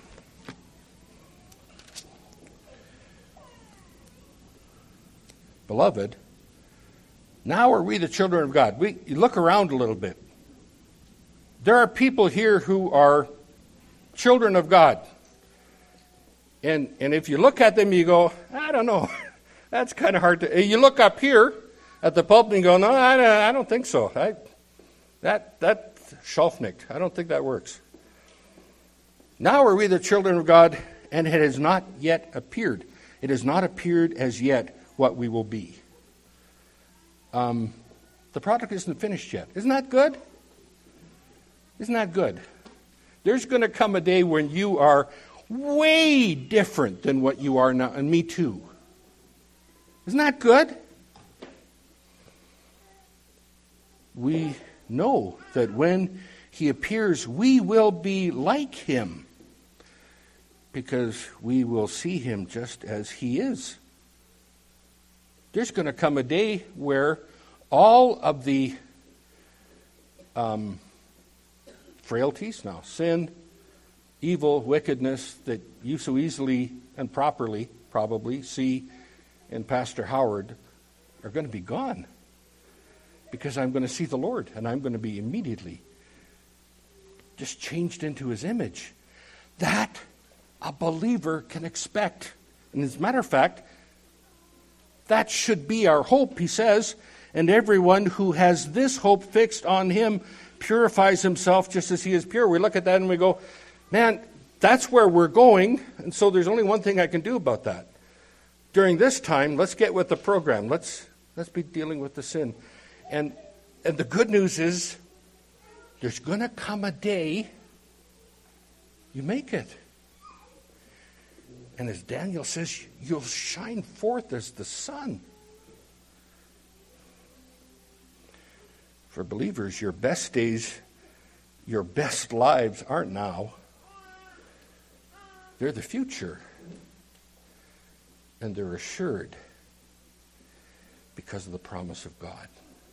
Beloved, now are we the children of God. We you look around a little bit. There are people here who are children of God. And and if you look at them, you go, I don't know. That's kind of hard to... You look up here at the pulpit and you go, no, I, I don't think so. I, that That's Schalfnicked. I don't think that works. Now are we the children of God, and it has not yet appeared. It has not appeared as yet what we will be. Um, the product isn't finished yet. Isn't that good? Isn't that good? There's going to come a day when you are way different than what you are now, and me too. Isn't that good? We know that when he appears, we will be like him, because we will see him just as he is. There's going to come a day where all of the um, frailties, now sin, evil, wickedness that you so easily and properly probably see in Pastor Howard are going to be gone. Because I'm going to see the Lord, and I'm going to be immediately just changed into his image. That a believer can expect. And as a matter of fact, that should be our hope, he says. And everyone who has this hope fixed on him purifies himself just as he is pure. We look at that and we go, man, that's where we're going, and so there's only one thing I can do about that. During this time, let's get with the program. Let's let's be dealing with the sin. And and the good news is there's going to come a day you make it. And as Daniel says, you'll shine forth as the sun. For believers, your best days, your best lives aren't now. They're the future. And they're assured because of the promise of God.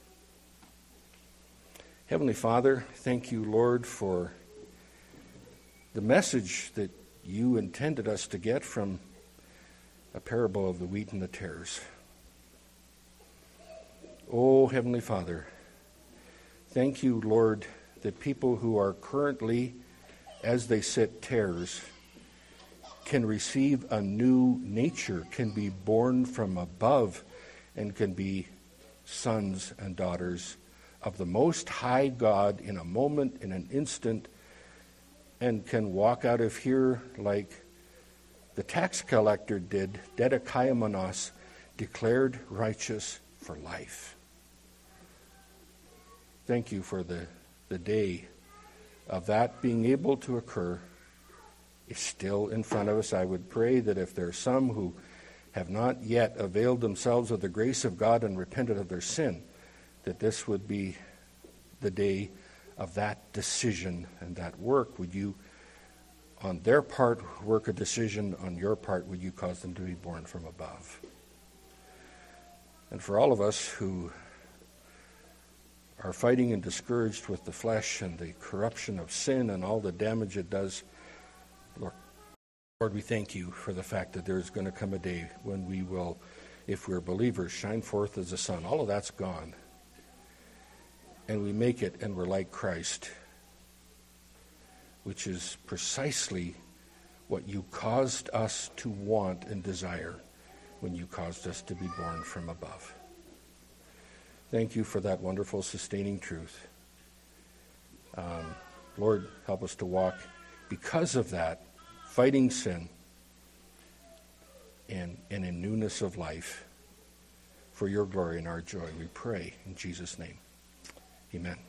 Heavenly Father, thank you, Lord, for the message that you intended us to get from a parable of the wheat and the tares. Oh, Heavenly Father, thank you, Lord, that people who are currently, as they sit, tares, can receive a new nature, can be born from above, and can be sons and daughters of the Most High God in a moment, in an instant, and can walk out of here like the tax collector did, Dedekaimenos, declared righteous for life. Thank you for the, the day of that being able to occur is still in front of us. I would pray that if there are some who have not yet availed themselves of the grace of God and repented of their sin, that this would be the day of that decision and that work. Would you, on their part, work a decision? On your part, would you cause them to be born from above? And for all of us who are fighting and discouraged with the flesh and the corruption of sin and all the damage it does, Lord, Lord, we thank you for the fact that there's going to come a day when we will, if we're believers, shine forth as the sun. All of that's gone. And we make it and we're like Christ, which is precisely what you caused us to want and desire when you caused us to be born from above. Thank you for that wonderful sustaining truth. Um, Lord, help us to walk because of that, fighting sin and, and in newness of life for your glory and our joy. We pray in Jesus' name. Amen.